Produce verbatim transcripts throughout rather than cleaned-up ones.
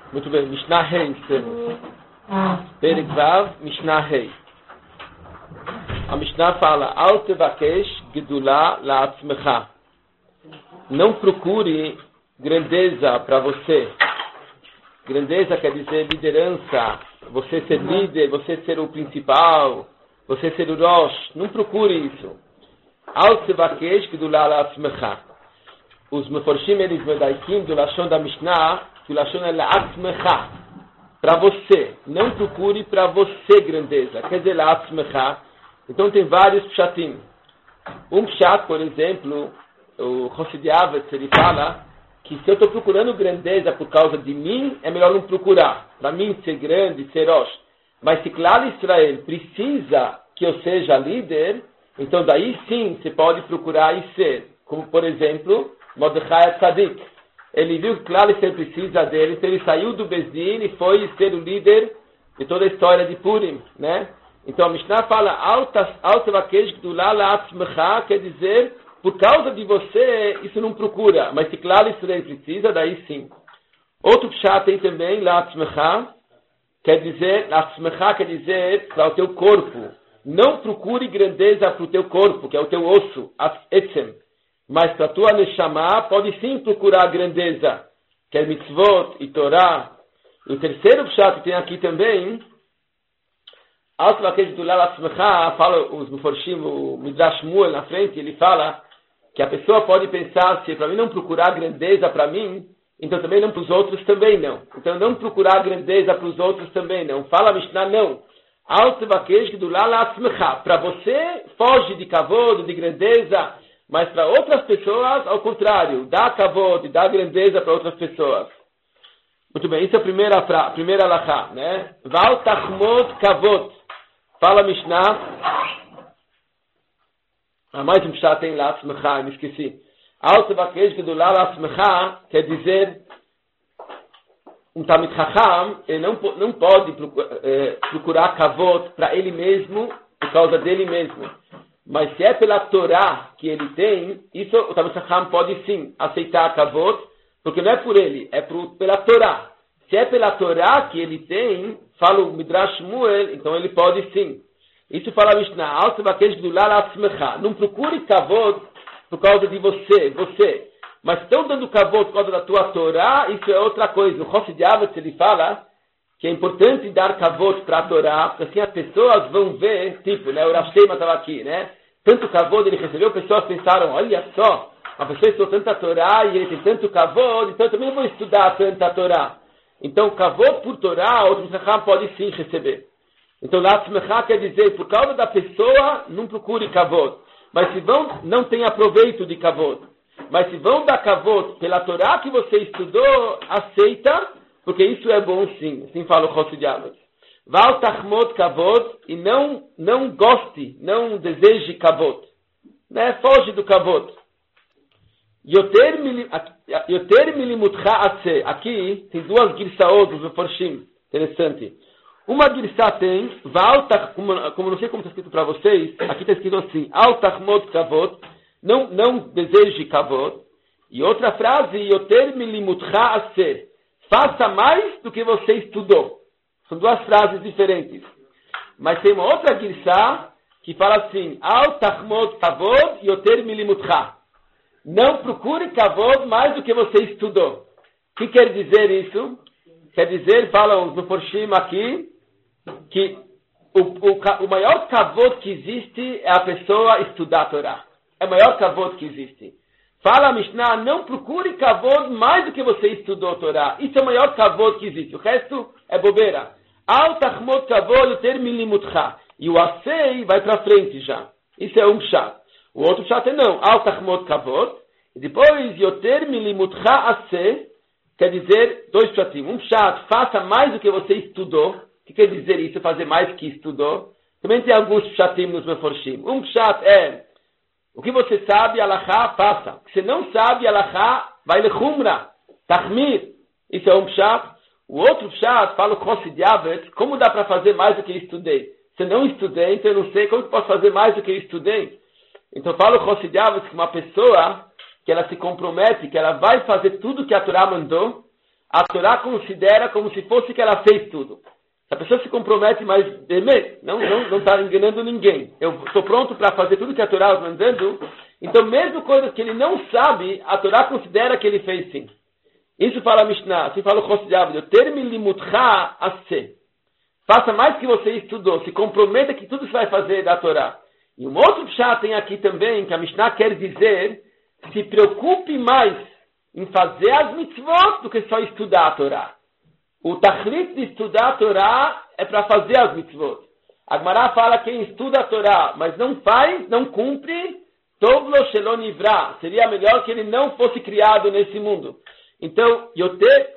Muito bem, Mishnah Rei, estamos. Perek Vav, Mishnah Rei. A Mishnah fala, Al tevakesh gedulá la'atzmecha. Não procure grandeza para você. Grandeza quer dizer liderança. Você ser líder, você ser o principal, você ser o Rosh. Não procure isso. Al tevakesh gedulá la'atzmecha. Os meforshim, eles medaikim do Lashon da Mishnah, que o Lashon é la'atzmecha. Para você. Não procure para você grandeza. Quer dizer la'atzmecha. Então tem vários pshatim. Um pshat, por exemplo, o Chossid Yavetz, ele fala que se eu estou procurando grandeza por causa de mim, é melhor não procurar. Para mim ser grande, ser Rosh. Mas se claro Israel precisa que eu seja líder, então daí sim você pode procurar e ser. Como por exemplo, Mordechai Tzadik. Ele viu que claro Israel precisa dele, então ele saiu do Bezdin e foi ser o líder de toda a história de Purim, né? Então a Mishnah fala, quer dizer, por causa de você, isso não procura. Mas se claro Israel precisa, daí sim. Outro pshat tem também, la'atzmecha, quer dizer, la'atzmecha quer dizer para o teu corpo. Não procure grandeza para o teu corpo, que é o teu osso, etzem. Mas para a tua neshama, pode sim procurar grandeza, que é mitzvot e Torá. E o terceiro pshat que tem aqui também, fala os Meforshim, o Midrash Shmuel na frente, ele fala que a pessoa pode pensar, se para mim não procurar grandeza para mim, então também não para os outros também não. Então não procurar grandeza para os outros também não. Fala Mishnah, não. Para você, foge de kavod, de grandeza, mas para outras pessoas, ao contrário, dá kavod, dá grandeza para outras pessoas. Muito bem, isso é a primeira, a primeira alahá, né? Val tachmod kavod. Fala Mishnah. Ah, mais um pshat tem lá, Atzmecha, me esqueci. Al tevakesh gedulá la'atzmecha quer dizer, um Talmid Chacham, ele não, não pode é, procurar kavod para ele mesmo, por causa dele mesmo. Mas se é pela Torá que ele tem, isso o Talmid Chacham pode sim aceitar kavod, porque não é por ele, é por, pela Torá. Se é pela Torá que ele tem, fala o Midrash Shmuel, então ele pode sim. Isso fala a Mishnah. Não procure kavod por causa de você, você. Mas estão dando kavod por causa da tua Torá, isso é outra coisa. O Chossid Yavetz, ele fala que é importante dar kavod para a Torá, porque assim as pessoas vão ver, tipo, né, o Rav Sheima estava aqui, né? Tanto kavod ele recebeu, pessoas pensaram, olha só, a pessoa estudou tanta Torá e ele tem tanto kavod, então eu também vou estudar tanta Torá. Então, kavod por Torá, outro Chacham pode sim receber. Então, la'atzmecha quer dizer, por causa da pessoa, não procure kavod. Mas se vão, não tenha proveito de kavod. Mas se vão dar kavod pela Torá que você estudou, aceita, porque isso é bom sim. Assim fala o Chossid Yavetz. Val tachmod kavod, e não, não goste, não deseje kavod. Né? Foge do kavod. Yoter milimutcha atse. Aqui tem duas girsaot dos Meforshim. Interessante. Uma girsa tem, como, como não sei como está escrito para vocês, aqui está escrito assim, Al tachmod kavod, não, não deseje kavod. E outra frase, Yoter milimutcha atse. Faça mais do que você estudou. São duas frases diferentes. Mas tem uma outra girsa que fala assim, Al tachmod kavod, Yoter milimutcha. Não procure kavod mais do que você estudou. O que quer dizer isso? Quer dizer, falam os Meforshim aqui, que o, o, o maior kavod que existe é a pessoa estudar a Torá. É o maior kavod que existe. Fala a Mishnah, não procure kavod mais do que você estudou a Torá. Isso é o maior kavod que existe. O resto é bobeira. Al tachmod kavod yoter milimutcha. E o asei vai para frente já. Isso é um chat. O outro chat é não. Al tachmod kavod. E depois, yoter milimutcha ase, quer dizer, dois chatim. Um chat, faça mais do que você estudou. O que quer dizer isso? Fazer mais que estudou. Também tem alguns chatim nos Meforshim. Um chat é, o que você sabe, alachá, faça. O que você não sabe, alachá, vai lechumra. Tachmir. Isso é um chat. O outro chat, fala o Chossid Yavetz, como dá para fazer mais do que estudei? Se não estudei, então eu não sei como que posso fazer mais do que estudei. Então fala o Chossid Yavetz que uma pessoa que ela se compromete, que ela vai fazer tudo que a Torá mandou, a Torá considera como se fosse que ela fez tudo. Se a pessoa se compromete, mas não não não está enganando ninguém. Eu estou pronto para fazer tudo que a Torá está mandando. Então, mesmo coisas que ele não sabe, a Torá considera que ele fez sim. Isso fala a Mishnah, assim fala o Chosed Yavod. Termi limutcha ase. Faça mais que você estudou. Se comprometa que tudo você vai fazer da Torá. E um outro pshat tem aqui também, que a Mishnah quer dizer, se preocupe mais em fazer as mitzvot do que só estudar a Torá. O tachlit de estudar a Torá é para fazer as mitzvot. A Gemara fala que quem estuda a Torá, mas não faz, não cumpre, tovlo shelo nivra. Seria melhor que ele não fosse criado nesse mundo. Então, yoter,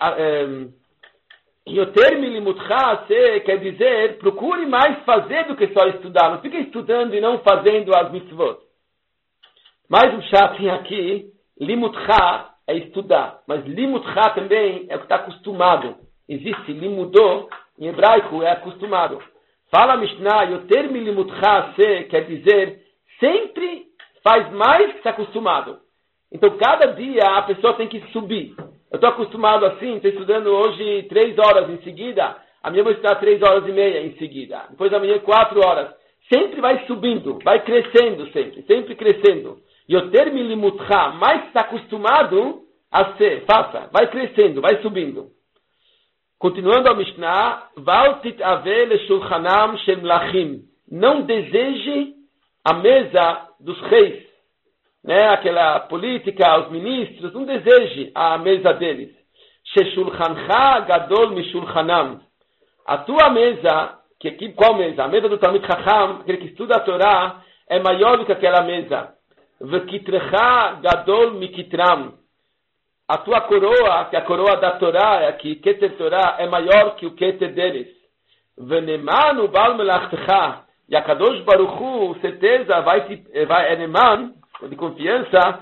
yoter milimutcha quer dizer, procure mais fazer do que só estudar. Não fique estudando e não fazendo as mitzvot. Mais um chat aqui, limutcha é estudar, mas limutcha também é o que está acostumado. Existe limudô, em hebraico é acostumado. Fala Mishnah, yoter milimutcha quer dizer, sempre faz mais que está acostumado. Então, cada dia a pessoa tem que subir. Eu estou acostumado assim, estou estudando hoje três horas em seguida, amanhã vou estudar três horas e meia em seguida, depois amanhã quatro horas. Sempre vai subindo, vai crescendo sempre, sempre crescendo. E o termo limutcha, mais está acostumado a ser, faça, vai crescendo, vai subindo. Continuando a Mishnah, Valtit ave le shulchanam shel mlachim. Não deseje a mesa dos reis. Né, aquela política, os ministros, não deseje a mesa deles. Sheshulchancha gadol mishulchanam. A tua mesa, que, que, qual mesa? A mesa do Talmid Chacham, aquele que estuda a Torá, é maior do que aquela mesa. Vekitrecha gadol mikitram. A tua coroa, que é a coroa da Torá, que Keter Torá, é maior que o Keter deles. Venemanu bal melachtecha. E a Kadosh Baruch Hu, certeza, vai te, vai, é neman, de confiança,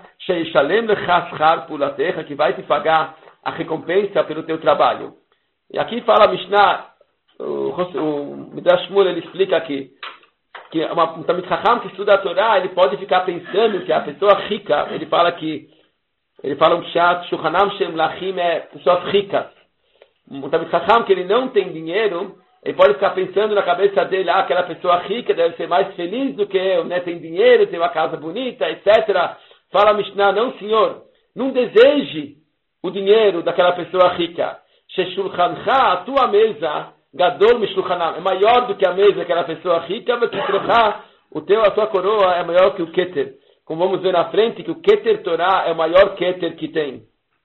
que vai te pagar a recompensa pelo teu trabalho. E aqui fala a Mishnah, o, o Midrash Shmuel, ele explica aqui, que uma, um Talmid Chacham que estuda a Torá, ele pode ficar pensando que a pessoa rica, ele fala que, ele fala um chat, Shulchanam Shem Lachim é pessoas ricas. Um Talmid Chacham que ele não tem dinheiro, ele pode ficar pensando na cabeça dele, ah, aquela pessoa rica deve ser mais feliz do que eu, né? Tem dinheiro, tem uma casa bonita, etcétera. Fala a Mishnah, não senhor, não deseje o dinheiro daquela pessoa rica. Sheshulchancha, a tua mesa, gadol mishulchanam, é maior do que a mesa daquela pessoa rica, o teu, a tua coroa é maior que o Keter. Como vamos ver na frente, que o Keter Torá é o maior Keter que tem.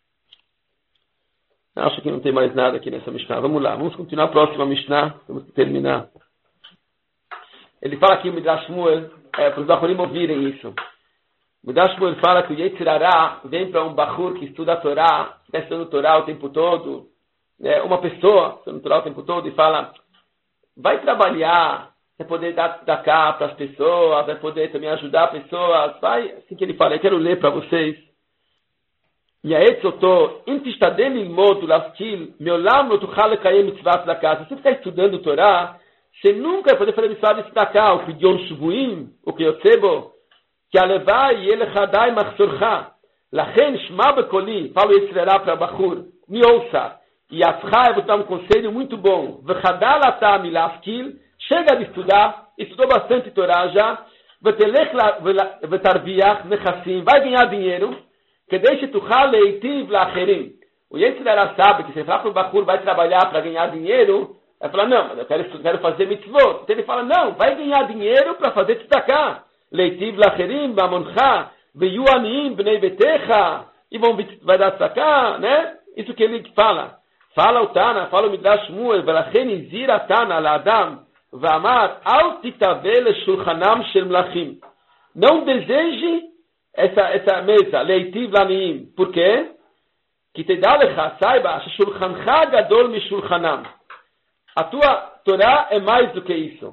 Acho que não tem mais nada aqui nessa Mishnah. Vamos lá, vamos continuar a próxima Mishnah. Vamos terminar. Ele fala aqui, o Midrash Shmuel, é, para os Bachurim ouvirem isso. O Midrash Shmuel fala que o Yetzer Hara vem para um Bachur que estuda a Torá, está estudando a Torá o tempo todo, né, uma pessoa estudando a Torá o tempo todo e fala, vai trabalhar, vai poder dar, dar cá para as pessoas, vai poder também ajudar as pessoas, vai, assim que ele fala, eu quero ler para vocês. יעץ אותו, אם תשתדל ללמוד ולהשכיל, מעולם לא תוכל לקיים מצוות צדקה. Se você ficar estudando Torá, você nunca vai poder fazer מצוות צדקה, o פדיון שבויים, o que יוצא בו, כי הלוואי יהיה לך די מחסורך. לכן שמע בקולי, fala o Yetzer Hara para Bachur, me ouça, e Ascha, eu vou dar um conselho muito bom, וחדל אתה מלהשכיל, chega de estudar, estudou bastante Torá já, ותלך ותרוויח נכסים, vai ganhar dinheiro, que deixe tu leitiv lacherim. O Yetzer Hara sabe que se ele falar para o Bachur vai trabalhar para ganhar dinheiro, vai falar, não, mas eu quero, quero fazer mitzvot. Então ele fala, não, vai ganhar dinheiro para fazer tzedakah. Leitiv lacherim, bamoncha, veyu aniim, bnei betecha, e vão, vai dar tzedakah, né? Isso que ele fala. Fala o Tana, fala o Midrash Shmuel, velachen izira Tana la-adam, v'amar, al titave shulchanam shel mlachim. Não deseje essa, essa mesa, leitiv laniim. Por quê? Que te dá lecha, saiba, shulchancha gadol mi shulchanam. A tua Torá é mais do que isso.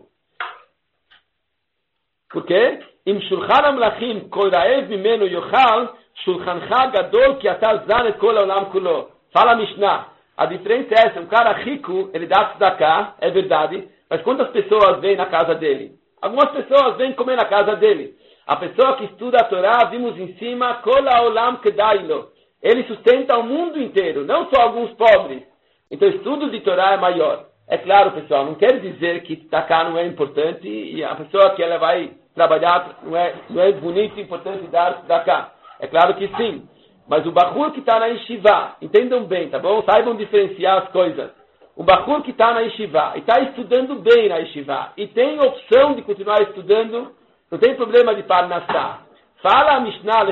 Por quê? Im shulchanam lachim koiraev mimeno yochal, shulchancha gadol ki ata zan et kol haolam kulo. Fala Mishnah. A diferença é essa, um cara rico, ele dá tzedakah, é verdade, mas quantas pessoas vêm na casa dele? Algumas pessoas vêm comer na casa dele. A pessoa que estuda a Torá, vimos em cima, kol haolam kedailo. ele sustenta o mundo inteiro, não só alguns pobres. Então, o estudo de Torá é maior. É claro, pessoal, não quer dizer que tzedakah não é importante e a pessoa que ela vai trabalhar não é, não é bonito e importante dar tzedakah. É claro que sim. Mas o Bahur que está na Yeshiva, entendam bem, tá bom? Saibam diferenciar as coisas. O Bahur que está na Yeshiva e está estudando bem na Yeshiva e tem opção de continuar estudando, não tem problema de parnassá. Fala a Mishnah,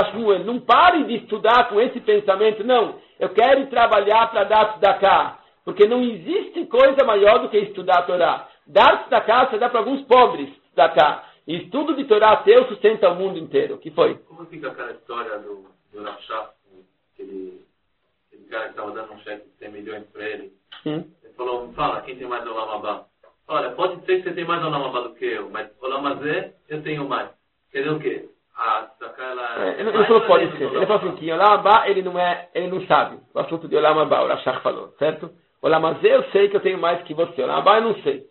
não pare de estudar com esse pensamento, não. Eu quero trabalhar para dar tzedakah, porque não existe coisa maior do que estudar a Torá. Dar tzedakah, você dá para alguns pobres tzedakah. E estudo de Torá teu sustenta o mundo inteiro. O que foi? Como fica aquela história do, do Rafshah, aquele, aquele cara que estava dando um cheque de cem milhões para ele? Hum? Ele falou, fala, quem tem mais Olam Haba? Olha, pode ser que você tenha mais Olam Haba do que eu, mas Olam Hazé eu tenho mais. Quer dizer o quê? A tzedakah, ela... É, ele não falou pode ser. Ele falou assim, que Olam Haba, ele não é, ele não sabe. O assunto de Olam Haba, o Rafshah falou, certo? Olam Hazé eu sei que eu tenho mais que você. Olam Haba eu não sei.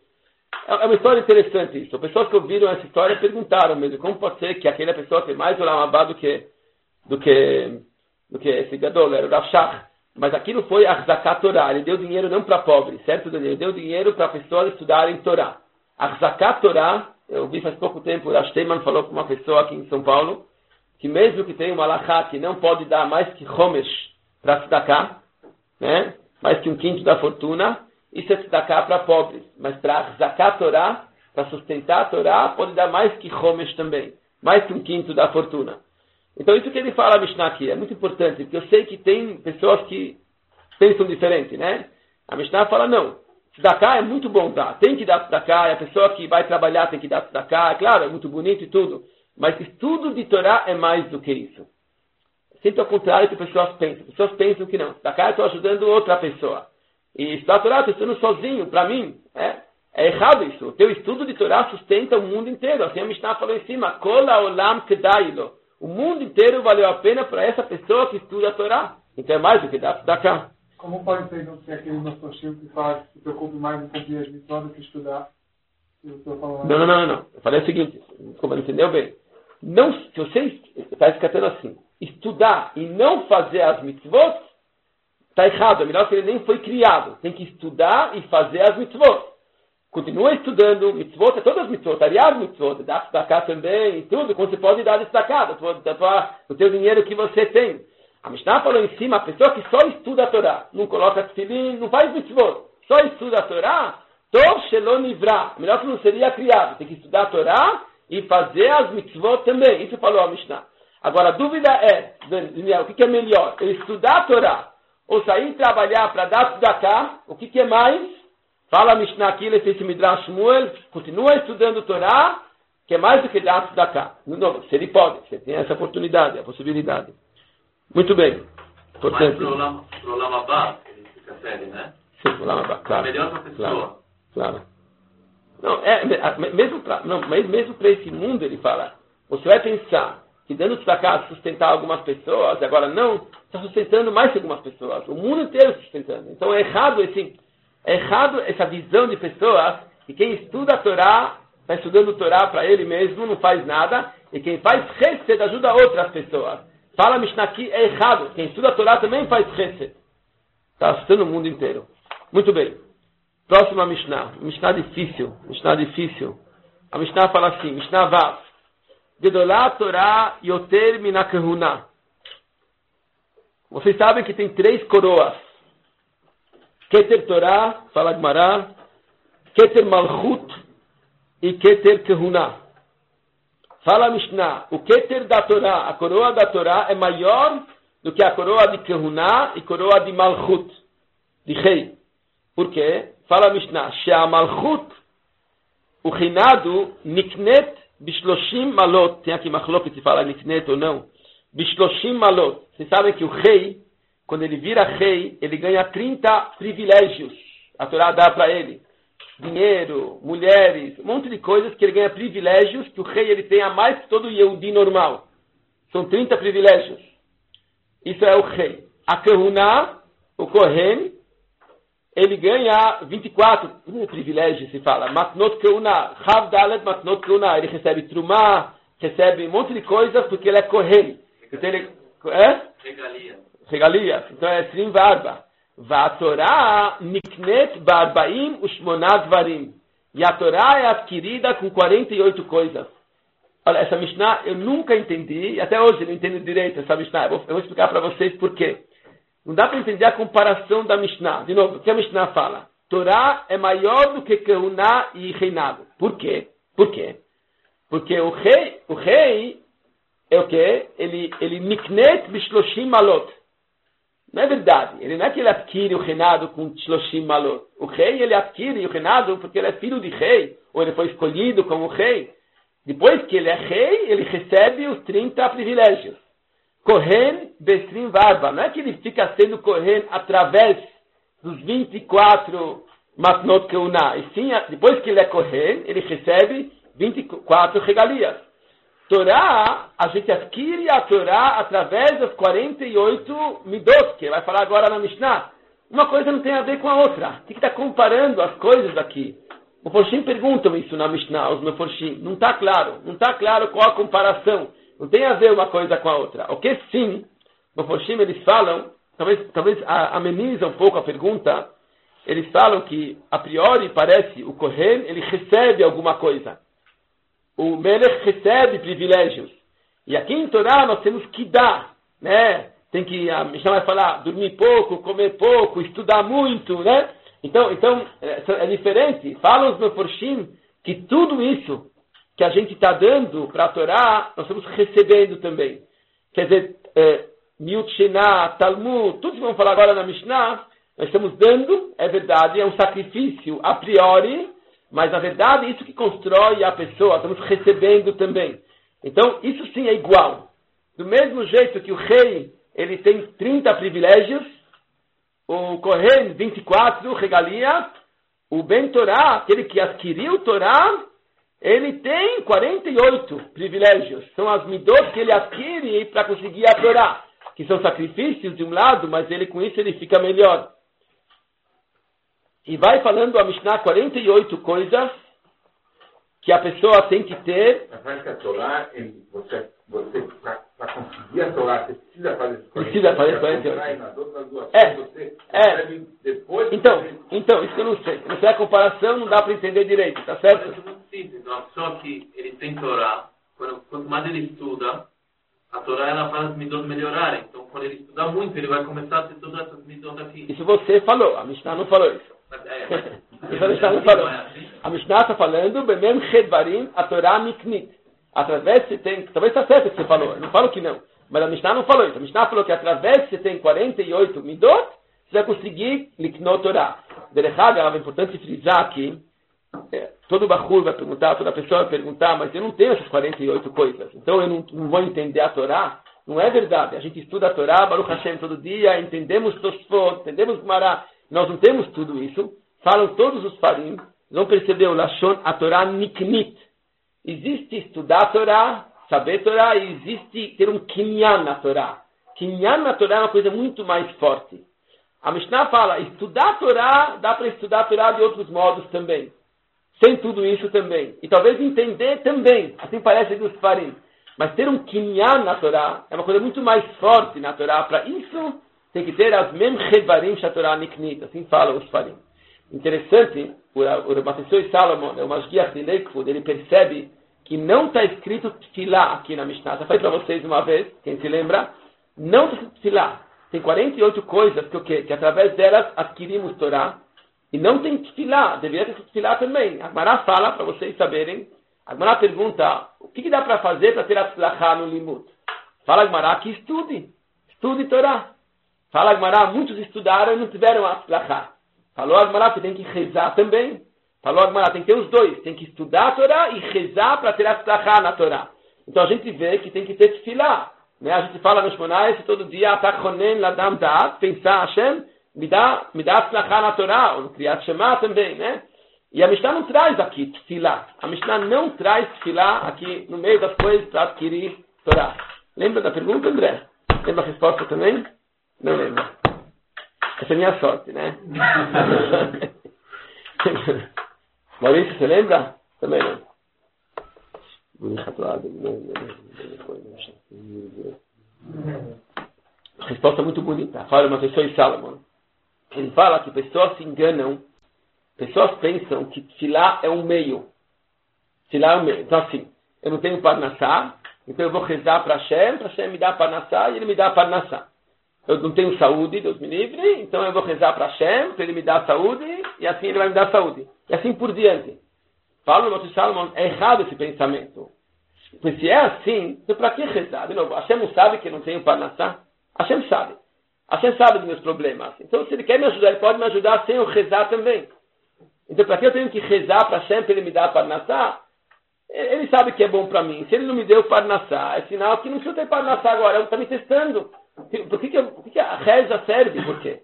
É uma história interessante isso. Pessoas que ouviram essa história perguntaram mesmo, como pode ser que aquela pessoa tem mais Olam Haba do que, do que, do que esse Gadol, era o Rafshah. Mas aquilo foi Achzakat Torah. Ele deu dinheiro não para pobres, certo, Daniel? Ele deu dinheiro para pessoas estudarem Torá. Achzakat Torah, eu vi faz pouco tempo, o Rav Steinman falou com uma pessoa aqui em São Paulo, que mesmo que tenha uma alahá que não pode dar mais que Homesh para tzedakah, né? Mais que um quinto da fortuna, isso é tzedakah para pobres. Mas para Achzakat Torah, para sustentar a Torá, pode dar mais que Homesh também. Mais que um quinto da fortuna. Então isso que ele fala a Mishnah aqui é muito importante, porque eu sei que tem pessoas que pensam diferente, né? A Mishnah fala, não, tzedakah é muito bom dar, tem que dar tzedakah, a pessoa que vai trabalhar tem que dar tzedakah, é claro, é muito bonito e tudo, mas estudo de Torá é mais do que isso. Sempre ao contrário do que as pessoas pensam. As pessoas pensam que não, tzedakah eu estou ajudando outra pessoa. E estudar Torá, estou estudando sozinho, para mim, é, é errado isso. O teu estudo de Torá sustenta o mundo inteiro. Assim a Mishnah falou em cima, Kola olam kedailo. O mundo inteiro valeu a pena para essa pessoa que estuda a Torá. Então é mais do que dar tzedakah. Como pode ser, não ser aquele nosso Chico que faz, que se preocupe mais em cumprir as missões do que estudar? Não, não, não, não. Eu falei o seguinte, como não entendeu bem. Não, se você está escatando assim, estudar e não fazer as mitzvot, está errado. É melhor que ele nem foi criado. Tem que estudar e fazer as mitzvot. Continua estudando mitzvot, é todas as mitzvot, ariar mitzvot, dá tzedakah também, e tudo, quando você pode dar tzedakah, do teu dinheiro que você tem. A Mishnah falou em cima, a pessoa que só estuda a Torá, não coloca tefilin, não faz mitzvot, só estuda a Torá, tov shelo nivra, melhor que não seria criado, tem que estudar a Torá e fazer as mitzvot também, isso falou a Mishnah. Agora a dúvida é, Daniel, o que, que é melhor? Eu estudar a Torá, ou sair trabalhar para dar tzedakah, o que, que é mais? Fala a Mishnah aqui, ele fez Midrash Shmuel, continua estudando Torá, que é mais do que dar tzedakah. Não, se ele pode, se ele tem essa oportunidade, a possibilidade. Muito bem. Portanto, mas para o Olam Haba, ele fica sério, né? Sim, o Olam Haba, claro. É melhor para a pessoa. Claro, claro. Não, é, mesmo para não, mesmo para esse mundo, ele fala, você vai pensar que dando tzedakah sustentar algumas pessoas, agora não, está sustentando mais que algumas pessoas. O mundo inteiro sustentando. Então é errado esse... É errado essa visão de pessoas que quem estuda a Torá, está estudando a Torá para ele mesmo, não faz nada, e quem faz chesed ajuda outras pessoas. Fala a Mishnah aqui, é errado. Quem estuda a Torá também faz chesed. Está assustando o mundo inteiro. Muito bem. Próxima Mishnah. Mishnah difícil. Mishnah difícil. A Mishnah fala assim, Mishnah Vav. Gedolá Torá yoter minakehuna. Vocês sabem que tem três coroas. Keter Torah, fala Gemara, Keter Malchut e Keter Kehuna. Fala a Mishnah, o Keter da Torá, a coroa da Torá é maior do que a coroa de Kehuna e coroa de Malchut, de rei. Por quê? Fala a Mishnah, Shea Malchut, o reinado, Niknet Bishloshim Malot, tem aqui Machlokes se fala Niknet ou não, Bishloshim Malot. Vocês sabem que o rei, quando ele vira rei, ele ganha trinta privilégios. A Torá dá para ele. Dinheiro, mulheres, um monte de coisas que ele ganha privilégios que o rei ele tem a mais que todo Yehudi normal. São trinta privilégios. Isso é o rei. A Kehuna, o Kohen, ele ganha vinte e quatro privilégios, se fala. Matnot Kehuna, Chav Dalet Matnot Kehuna. Ele recebe Trumá, recebe um monte de coisas porque ele é Kohen. Então ele... É? Regalia. regalias. Então é Esrim Varba. Va Torá niknet barbaim ushmonat varim. E a Torá é adquirida com quarenta e oito coisas. Olha, essa Mishnah eu nunca entendi, e até hoje eu não entendo direito essa Mishnah. Eu vou, eu vou explicar para vocês por quê. Não dá para entender a comparação da Mishnah. De novo, o que a Mishnah fala? Torá é maior do que Kehuná e reinado. Por quê? Por quê? Porque o rei, o rei é o quê? Ele, ele niknet bishloshim malot. Não é verdade. Ele não é que ele adquire o reinado com shloshim malot. O rei, ele adquire o reinado porque ele é filho de rei, ou ele foi escolhido como rei. Depois que ele é rei, ele recebe os trinta privilégios. Kohen Besrim Varba. Não é que ele fica sendo Kohen através dos vinte e quatro Matnot Keuná. E sim, depois que ele é Kohen, ele recebe vinte e quatro regalias. Torá, a gente adquire a Torá através das quarenta e oito Midot, que vai falar agora na Mishnah. Uma coisa não tem a ver com a outra. Tem que estar comparando as coisas aqui. Os Meforshim perguntam isso na Mishnah, os Meforshim. Não está claro. Não está claro qual a comparação. Não tem a ver uma coisa com a outra. O que sim, os Meforshim, eles falam, talvez, talvez ameniza um pouco a pergunta, eles falam que, a priori, parece, o Kohen, ele recebe alguma coisa. O Melech recebe privilégios. E aqui em Torá nós temos que dar, né? Tem que, a Mishnah vai falar, dormir pouco, comer pouco, estudar muito, né? Então, então é, é diferente. Falam os Meforshim que tudo isso que a gente está dando para a Torá, nós estamos recebendo também. Quer dizer, é, Miut Shená, Talmud, tudo que vamos falar agora na Mishnah, nós estamos dando, é verdade, é um sacrifício a priori, mas na verdade isso que constrói a pessoa, estamos recebendo também. Então, isso sim é igual. Do mesmo jeito que o rei, ele tem trinta privilégios, o Kohen, vinte e quatro, regalia, o Ben Torá, aquele que adquiriu o Torá, ele tem quarenta e oito privilégios. São as midot que ele adquire para conseguir a Torá, que são sacrifícios de um lado, mas ele com isso ele fica melhor. E vai falando a Mishnah quarenta e oito coisas que a pessoa tem que ter. Mas que a Torá, você, você para conseguir a Torá, você precisa fazer isso. Precisa fazer quarenta e oito. É, você é. Depois então, você... então, isso que eu não sei. Não sei a comparação, não dá para entender direito, tá certo? É muito simples. Uma pessoa que ele tem Torá, quando, quanto mais ele estuda, a Torá ela faz as midot melhorarem. Então, quando ele estudar muito, ele vai começar a ter todas essas midot aqui. Isso você falou, a Mishnah não falou isso. Mas, é, mas, isso a Mishnah não falou. A Mishnah está falando, Bemem Chedvarim, a Torá Miknit. Através você tem, talvez está certo o que você falou, eu não falo que não. Mas a Mishnah não falou isso. A Mishnah falou que através você tem quarenta e oito midot, você vai conseguir liknot Torá. Derechada, é importante frisar aqui, é, todo Bahur vai perguntar, toda pessoa vai perguntar, mas eu não tenho essas quarenta e oito coisas, então eu não, não vou entender a Torá. Não é verdade. A gente estuda a Torá, Baruch Hashem, todo dia, entendemos Tosfot, entendemos Gemara. Nós não temos tudo isso. Falam todos os farim. Vão perceber o Lashon, a Torá Niknit. Existe estudar a Torá, saber a Torá, e existe ter um Kinyan na Torá. Kinyan na Torá é uma coisa muito mais forte. A Mishnah fala, estudar a Torá, dá para estudar a Torá de outros modos também. Sem tudo isso também. E talvez entender também. Assim parece dos farim. Mas ter um Kinyan na Torá é uma coisa muito mais forte na Torá. Para isso, tem que ter as mem chevarim shatorá niknit. Assim falam os farim. Interessante, o, o Matessoi Salomon, o Mashgiach de Lakewood, ele percebe que não está escrito tefilá aqui na Mishnah. Já falei para vocês uma vez, quem se lembra, não está escrito tefilá. Tem quarenta e oito coisas que, o quê? Que através delas adquirimos Torá. E não tem tefilá, deveria ter tefilá também. A Gemara fala, para vocês saberem, a Gemara pergunta, o que, que dá para fazer para ter a tzlachá no limut? Fala a Gemara que estude, estude Torá. Fala a Gemara, muitos estudaram e não tiveram a tzlachá. Falou a Gemara que tem que rezar também. Falou a Gemara, tem que ter os dois, tem que estudar a Torá e rezar para ter a tzlachá na Torá. Então a gente vê que tem que ter tefilá. Né? A gente fala nos Shmonais todo dia, atachonen ladam da'at, pensar Hashem, me dá, me dá tzlachá na Torá, ou no Kriyat Shema também, né? E a Mishnah não traz aqui tefilá. A Mishnah não traz tefilá aqui no meio das coisas para adquirir Torá. Lembra da pergunta, André? Lembra a resposta também? Não lembro. Essa é a minha sorte, né? Maurício, você lembra? Também não. resposta muito bonita. Fala uma pessoa em Salomão. Ele fala que pessoas se enganam, pessoas pensam que tefilá é um meio. Tefilá é um meio. Então assim, eu não tenho parnassá, então eu vou rezar para Hashem, para Hashem me dar parnassá e ele me dá parnassá. Eu não tenho saúde, Deus me livre, então eu vou rezar para Hashem, para ele me dar saúde, e assim ele vai me dar saúde. E assim por diante. Fala no Salomão, é errado esse pensamento. Pois se é assim, então para que rezar? De novo, Hashem não sabe que eu não tenho parnassá? Hashem sabe. Hashem sabe dos meus problemas. Então se ele quer me ajudar, ele pode me ajudar sem eu rezar também. Então para que eu tenho que rezar para Hashem para ele me dar parnassá? Ele sabe que é bom para mim. Se ele não me deu parnassá, é sinal que não precisa ter parnassá agora. Ele está me testando. Por que, que, por que, que a reza serve? Por quê?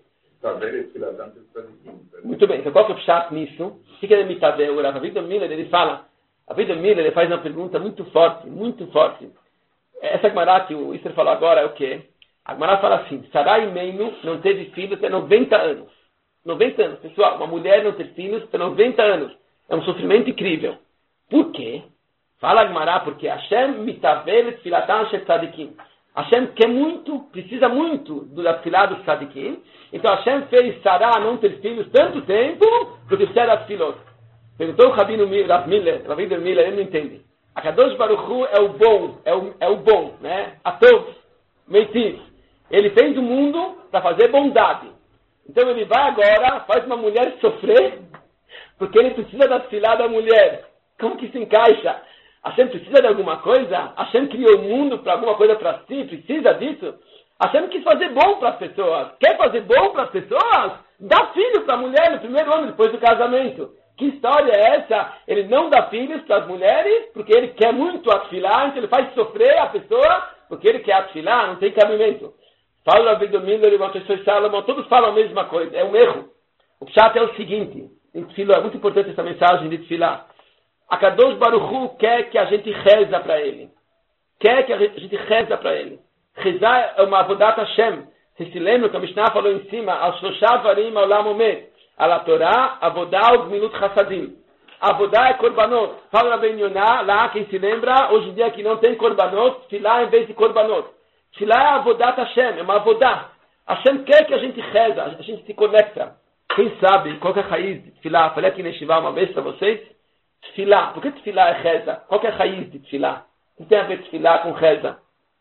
Muito bem. Então qual que é o chato nisso? O que, que ele me está vendo? A Vida Miller, ele fala... A Vida Miller, ele faz uma pergunta muito forte, muito forte. Essa Gemara que o Isser falou agora é o quê? A Gemara fala assim, Sarai Meinu não teve filhos até noventa anos. noventa anos, pessoal. Uma mulher não ter filhos até noventa anos. É um sofrimento incrível. Por quê? Fala a Gemara, porque Hashem mitavel tfilatan shel tzadikim. Hashem quer muito, precisa muito do tefilá dos tzadikim. Então Hashem fez Sará não ter filhos tanto tempo, porque precisa das filhos. Perguntou o Rabino Rav Miller, Rabino Miller, ele não entende. A Kadosh Baruch Hu é o bom, é o, é o bom, né? A todos, meitiv. Ele fez o mundo para fazer bondade. Então ele vai agora, faz uma mulher sofrer, porque ele precisa da tefilá da mulher. Como que se encaixa? Hashem precisa de alguma coisa? Hashem criou o mundo para alguma coisa para si? Precisa disso? Hashem quis fazer bom para as pessoas. Quer fazer bom para as pessoas? Dá filho para a mulher no primeiro ano depois do casamento. Que história é essa? Ele não dá filhos para as mulheres porque ele quer muito a tefilá, então ele faz sofrer a pessoa porque ele quer a tefilá, não tem cabimento. Fala a vida do Miller e o Salomão, todos falam a mesma coisa. É um erro. O chato é o seguinte, em tefilá, é muito importante essa mensagem de tefilá. A Kadosh Baruch Hu quer que a gente reza para ele. Quer que a gente reza para ele. Rezar é uma avodat Hashem. Vocês se lembram que a Mishnah falou em cima, al shloshah dvarim haolam omed. Ala Torá, Avodá, os Minut Hassadim. Avodá é Korbanot. Fala na Benyoná, lá quem se lembra, hoje em dia que não tem Korbanot, Tfilá em vez de Korbanot. Tfilá é Avodat Hashem, é uma Avodá. Hashem quer que a gente reza, a gente se conecta. Quem sabe qual que é a raiz de Tfilá? Falei aqui na Shivá uma vez para vocês. Tfilá, por que Tfilá é reza? Qual que é a raiz de Tfilá? O que tem a ver Tfilá com reza?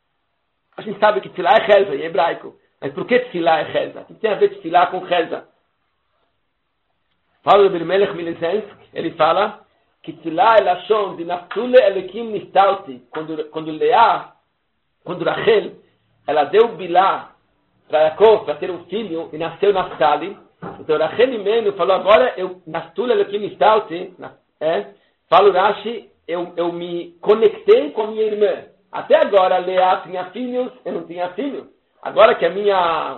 A gente sabe que Tfilá é reza em hebraico. Mas por que Tfilá é reza? O que tem a ver Tfilá com reza? Fala do Melech Milizensk, ele fala que Tfilá é Lashon de Naftule Elekim Nistalti. Quando, quando Leá, quando Rachel, ela deu Bilá para Jacob, para ter um filho, e nasceu Naftali. Então Rachel Imenu falou, agora eu, Naftule Elekim Nistalti, é, falo Rashi, eu, eu me conectei com a minha irmã. Até agora Leá tinha filhos, eu não tinha filhos. Agora que a minha,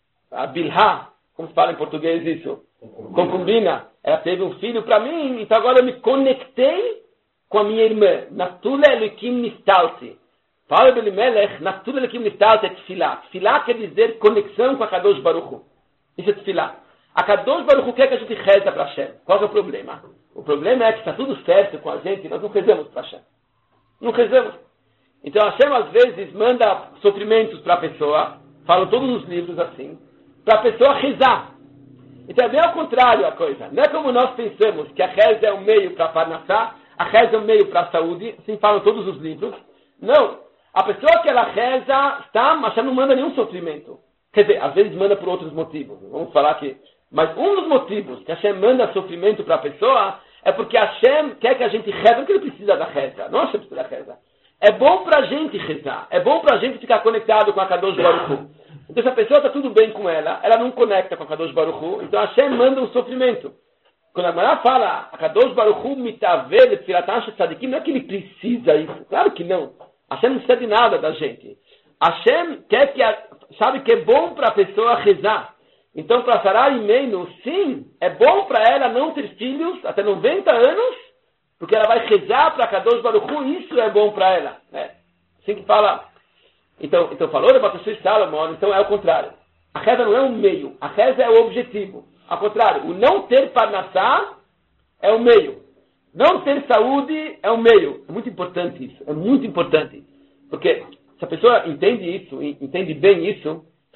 a Bilhá, como se fala em português isso? Concubina, ela teve um filho para mim, então agora eu me conectei com a minha irmã. Naftule Elikim Nistalti. Fala do Elimelech, Naftule Elikim Nistalti é Tfilá. Tfilá quer dizer conexão com a Kadosh Baruch Hu. Isso é Tfilá. A Kadosh Baruch Hu quer que a gente reza para Hashem. Qual é o problema? O problema é que está tudo certo com a gente, nós não rezamos para Hashem. Não rezamos. Então Hashem às vezes manda sofrimentos para a pessoa, falam todos os livros assim, para a pessoa rezar. Então é bem ao contrário a coisa. Não é como nós pensamos que a reza é um meio para parnassá, a reza é um meio para a saúde, assim falam todos os livros. Não. A pessoa que ela reza está, mas não manda nenhum sofrimento. Quer dizer, às vezes manda por outros motivos. Vamos falar que... Mas um dos motivos que Hashem manda sofrimento para a pessoa é porque Hashem quer que a gente reza, porque ele precisa da reza. Não Hashem precisa da reza. É bom para a gente rezar. É bom para a gente ficar conectado com a Kadosh Baruch Hu. Então se a pessoa está tudo bem com ela, ela não conecta com a Kadosh Baruch Hu, então Hashem manda um sofrimento. Quando a Gemara fala, a Kadosh Baruch Hu mitavel tfilatan shel tzadikim, não é que ele precisa isso. Claro que não. Hashem não precisa de nada da gente. Hashem quer que, a, sabe que é bom para a pessoa rezar. Então para Sarai Meinu, sim, é bom para ela não ter filhos até noventa anos, porque ela vai rezar para a Kadosh Baruch Hu, isso é bom para ela. É assim que fala... Então, então falou da Batashua Salomão, então é o contrário. A reza não é um meio, a reza é o objetivo. Ao contrário, o não ter parnassá é o meio. Não ter saúde é o meio. É muito importante isso, é muito importante. Porque se a pessoa entende isso, entende bem isso,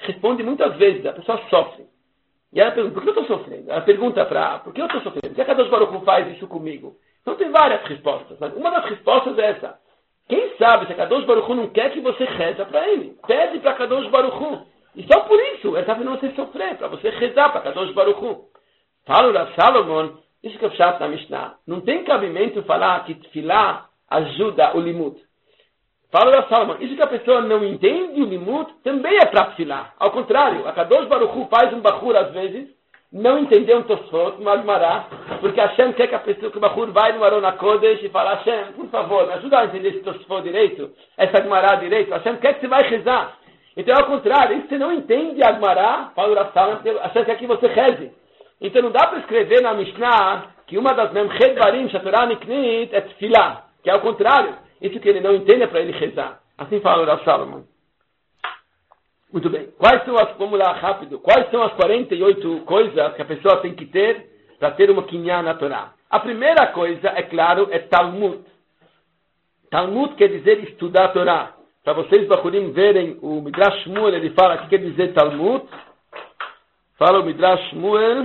responde muitas vezes, a pessoa sofre. E ela pergunta, por que eu estou sofrendo? Ela pergunta para, por que eu estou sofrendo? Por que a Kadosh Baruch Hu faz isso comigo? Então tem várias respostas, mas uma das respostas é essa. Quem sabe se a Kadosh Baruch Hu não quer que você reza para ele? Pede para a Kadosh Baruch Hu. E só por isso, ele está fazendo você sofrer, para você rezar para a Kadosh Baruch Hu. Fala o Rav Salomon, isso que eu chato na Mishnah. Não tem cabimento falar que tefilá ajuda o limud. Fala o Rav Salomon, isso que a pessoa não entende o limud também é para tefilá. Ao contrário, a Kadosh Baruch Hu faz um bachur às vezes, não entender um Tosfot, uma Gemara, porque Hashem quer que a pessoa, que o bachur vai no Arona Kodesh e fala, Hashem, por favor, me ajuda a entender esse Tosfot direito, essa Gemara direito. Hashem quer que você vai rezar. Então, ao contrário, se você não entende a Gemara, fala o Rav Salomon, Hashem quer que você reze. Então, não dá para escrever na Mishnah que uma das Memchet Barim, Shatorah Niknit, é tefilá, que é ao contrário. Isso que ele não entende é para ele rezar. Assim fala o Rav Salomon. Muito bem. Quais são as, vamos lá rápido, quais são as quarenta e oito coisas que a pessoa tem que ter para ter uma quinhá na Torá? A primeira coisa, é claro, é Talmud. Talmud quer dizer estudar a Torá. Para vocês, Bachurim, verem o Midrash Shmuel, ele fala que quer dizer Talmud. Fala o Midrash Shmuel.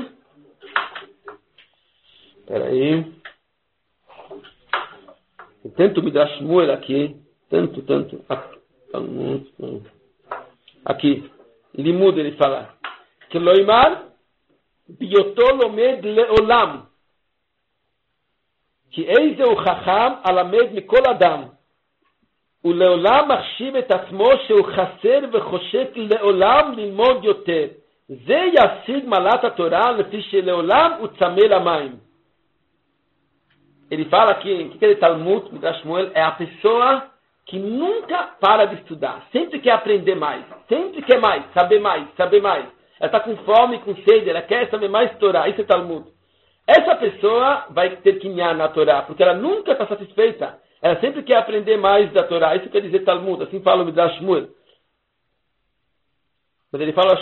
Espera aí. Tem tanto Midrash Shmuel aqui. Tanto, tanto. Talmud. Aqui, Limud, ele fala, que loimar, biotolomed leolam, que eis o chacham alamed mikol adam, o leolam achshiv et atzmo sheu chaser vechoshek leolam lilmod yoter, ze yasig malat haTorah lefi sheleolam utzameh lamayim. Ele fala que, o que é Talmud, Midrash Shmuel, é a pessoa que nunca para de estudar, sempre quer aprender mais, sempre quer mais, saber mais, saber mais. Ela está com fome, com sede, ela quer saber mais Torá, isso é Talmud. Essa pessoa vai ter que nhar na Torá, porque ela nunca está satisfeita, ela sempre quer aprender mais da Torá, isso quer dizer Talmud, assim fala o Midrash Shmuel. Mas ele fala,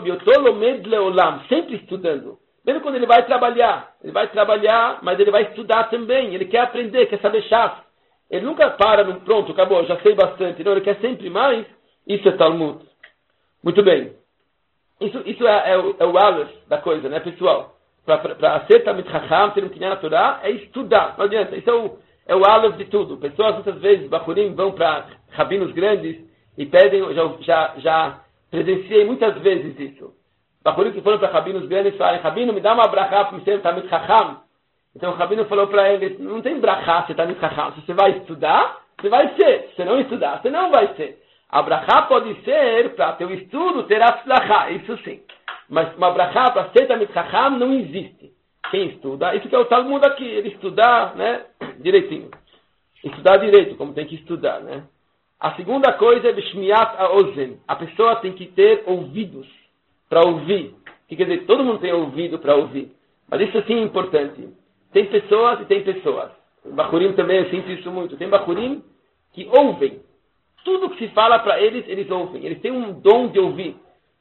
sempre estudando. Mesmo quando ele vai trabalhar, ele vai trabalhar, mas ele vai estudar também, ele quer aprender, quer saber chave. Ele nunca para no pronto, acabou, já sei bastante. Não, ele quer sempre mais. Isso é Talmud. Muito bem. Isso, isso é, é, o, é o aleph da coisa, né, pessoal? Para ser Talmid Chacham, ter um Kinyan na Torá, é estudar. Não adianta. Isso é o, é o aleph de tudo. Pessoas, muitas vezes, Bachurim, vão para rabinos grandes e pedem, já, já, já presenciei muitas vezes isso. Bachurim que foram para rabinos grandes e falam, Rabino, me dá uma brachá para me ser Talmid Chacham. Então o Rabino falou para ele, não tem brachá, você está no Chacham. Se você vai estudar, você vai ser. Se você não estudar, você não vai ser. A brachá pode ser para teu estudo, ter atzlachá, isso sim. Mas uma brachá para ser Talmid Chacham não existe. Quem estuda, isso que é o Talmud aqui, ele estudar, né, direitinho. Estudar direito, como tem que estudar, né. A segunda coisa é Bishmiat Aozen. A pessoa tem que ter ouvidos para ouvir. Que quer dizer, todo mundo tem ouvido para ouvir. Mas isso sim é importante. Tem pessoas e tem pessoas. Bachurim também, eu sinto isso muito. Tem Bachurim que ouvem. Tudo que se fala para eles, eles ouvem. Eles têm um dom de ouvir.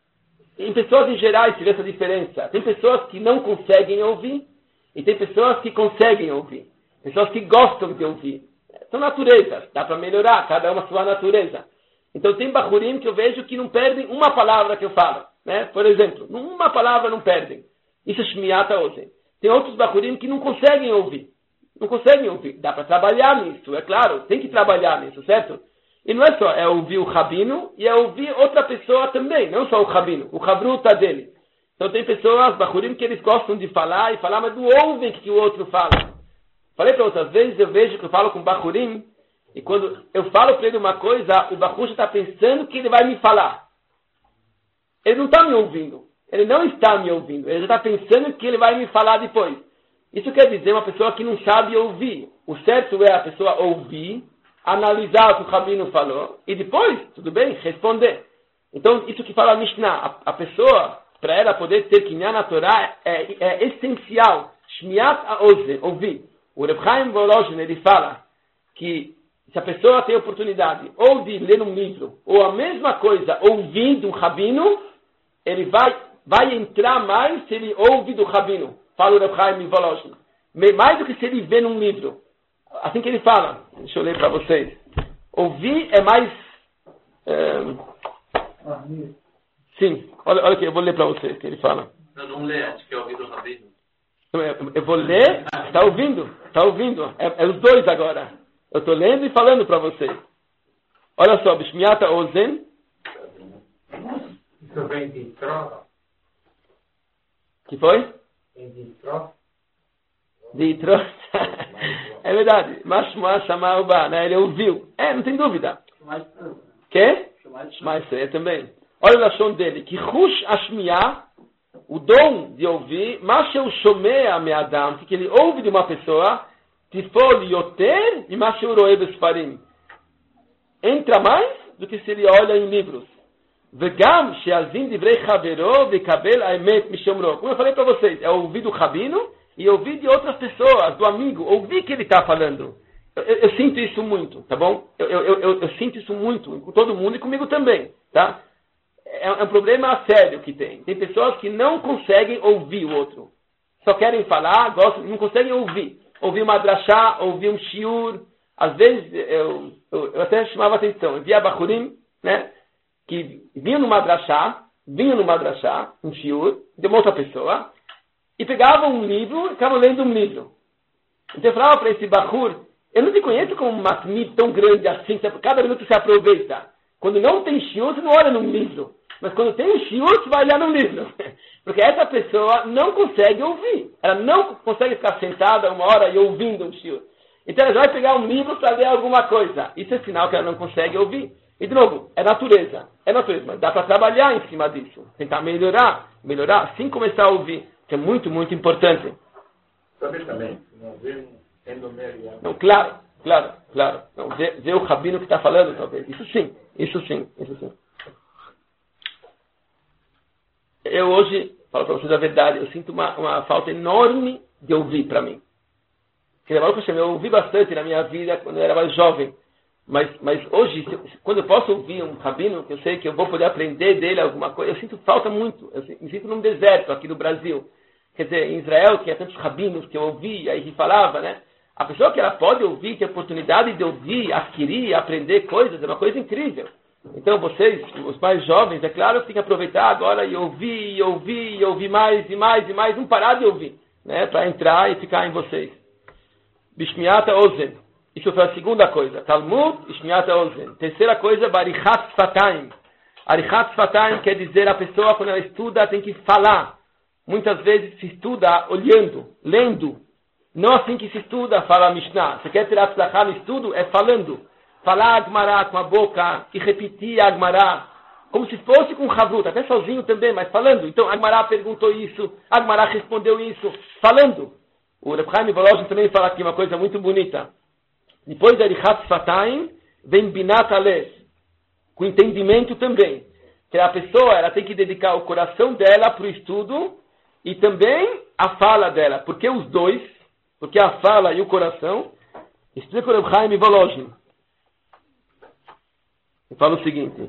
Em pessoas em geral, se vê essa diferença. Tem pessoas que não conseguem ouvir e tem pessoas que conseguem ouvir. Pessoas que gostam de ouvir. São naturezas. Dá para melhorar, cada uma a sua natureza. Então tem Bachurim que eu vejo que não perdem uma palavra que eu falo. Né? Por exemplo, uma palavra não perdem. Isso é Shmiat Haozen. Tem outros Bachurim que não conseguem ouvir. Não conseguem ouvir. Dá para trabalhar nisso, é claro. Tem que trabalhar nisso, certo? E não é só, é ouvir o Rabino e é ouvir outra pessoa também. Não só o Rabino, o Chavruta dele. Então tem pessoas, Bachurim, que eles gostam de falar e falar, mas não ouvem o que o outro fala. Falei para outras vezes, eu vejo que eu falo com Bachurim e quando eu falo para ele uma coisa, o Bachur está pensando que ele vai me falar. Ele não está me ouvindo. Ele não está me ouvindo. Ele já está pensando que ele vai me falar depois. Isso quer dizer uma pessoa que não sabe ouvir. O certo é a pessoa ouvir, analisar o que o Rabino falou e depois, tudo bem, responder. Então, isso que fala a Mishnah. A, a pessoa, para ela poder ter Kinyan na Torá, é, é essencial. Shmiat Haozen, ouvir. O Reb Chaim Volozhin, ele fala que se a pessoa tem a oportunidade ou de ler um livro, ou a mesma coisa, ouvir do Rabino, ele vai... vai entrar mais se ele ouve do Rabino. Fala o Reb Chaim Volozhin. Mais do que se ele vê num livro. Assim que ele fala. Deixa eu ler para vocês. Ouvir é mais... É, Sim, olha, olha aqui, eu vou ler para vocês o que ele fala. Não, não lê, acho que é ouvir do Rabino. Eu, eu vou ler, está ouvindo, está ouvindo, é, é os dois agora. Eu estou lendo e falando para vocês. Olha só, Bishmiata Ozen. Isso vem de troca. Que foi? Vem de troca. De troca. É verdade. Mashma Shamauba, né? Ele ouviu. É, não tem dúvida. Que? Mas é também. Olha o lachon dele. Que Hush Ashmiah, o dom de ouvir, Masheu Shomea Me'adam, que ele ouve de uma pessoa, Tifol Yoter e Masheu Roe Besfarim. Entra mais do que se ele olha em livros. Vegam Sheazim Divrei Chavero Vekabel Aemet Mishomro. Como eu falei para vocês, é ouvir do Rabino e ouvir de outras pessoas, do amigo, ouvir que ele está falando. Eu, eu, eu sinto isso muito, tá bom? Eu, eu, eu, eu sinto isso muito, com todo mundo e comigo também, tá? É, é um problema sério que tem. Tem pessoas que não conseguem ouvir o outro. Só querem falar, gostam, não conseguem ouvir. Ouvir uma drachá, ouvir um shiur. Às vezes, eu, eu, eu até chamava atenção. Eu via Bachurim, né? Que vinham numa drachá, vinham numa drachá, um shiur, de uma outra pessoa, e pegavam um livro e ficavam lendo um livro. Então eu falava para esse Bachur, eu não te conheço como um matmid tão grande assim, cada minuto você aproveita. Quando não tem shiur, você não olha num livro. Mas quando tem um shiur, você vai olhar num livro. Porque essa pessoa não consegue ouvir. Ela não consegue ficar sentada uma hora e ouvindo um shiur. Então ela vai pegar um livro para ler alguma coisa. Isso é sinal que ela não consegue ouvir. E de novo, é natureza. É natureza, mas dá para trabalhar em cima disso. Tentar melhorar, melhorar, assim começar a ouvir. Que é muito, muito importante. Talvez também, não ver endomério. Não, claro, claro, claro. Não, ver, ver o rabino que está falando, talvez. Isso sim, isso sim, isso sim. Eu hoje, falo para vocês a verdade, eu sinto uma, uma falta enorme de ouvir para mim. Eu ouvi bastante na minha vida quando eu era mais jovem. Mas, mas hoje, quando eu posso ouvir um rabino, que eu sei que eu vou poder aprender dele alguma coisa, eu sinto falta muito. Eu me sinto num deserto aqui no Brasil. Quer dizer, em Israel, que há tantos rabinos que eu ouvi, aí que falava, né? A pessoa que ela pode ouvir, que a oportunidade de ouvir, adquirir, aprender coisas, é uma coisa incrível. Então vocês, os mais jovens, é claro que tem que aproveitar agora e ouvir, e ouvir, e ouvir mais, e mais, e mais, não parar de ouvir, né? Para entrar e ficar em vocês. Bishmiata Ozen. Isso foi a segunda coisa. Talmud, Bishmiata Ozen. Terceira coisa, Barichat Sfataim. Barichat Sfataim quer dizer a pessoa, quando ela estuda, tem que falar. Muitas vezes se estuda olhando, lendo. Não assim que se estuda, fala a Mishnah. Você quer tirar tzlachá no estudo? É falando. Falar Agmará com a boca e repetir Agmará. Como se fosse com Havruta, até sozinho também, mas falando. Então Agmará perguntou isso, Agmará respondeu isso, falando. O Reb Chaim Volozhin também fala aqui uma coisa muito bonita. Depois de Arichat Sfataim, vem Binat Alev, com entendimento também. Que a pessoa ela tem que dedicar o coração dela para o estudo e também a fala dela. Porque os dois, porque a fala e o coração, explica o Reb Chaim Volozhin. Ele fala o seguinte.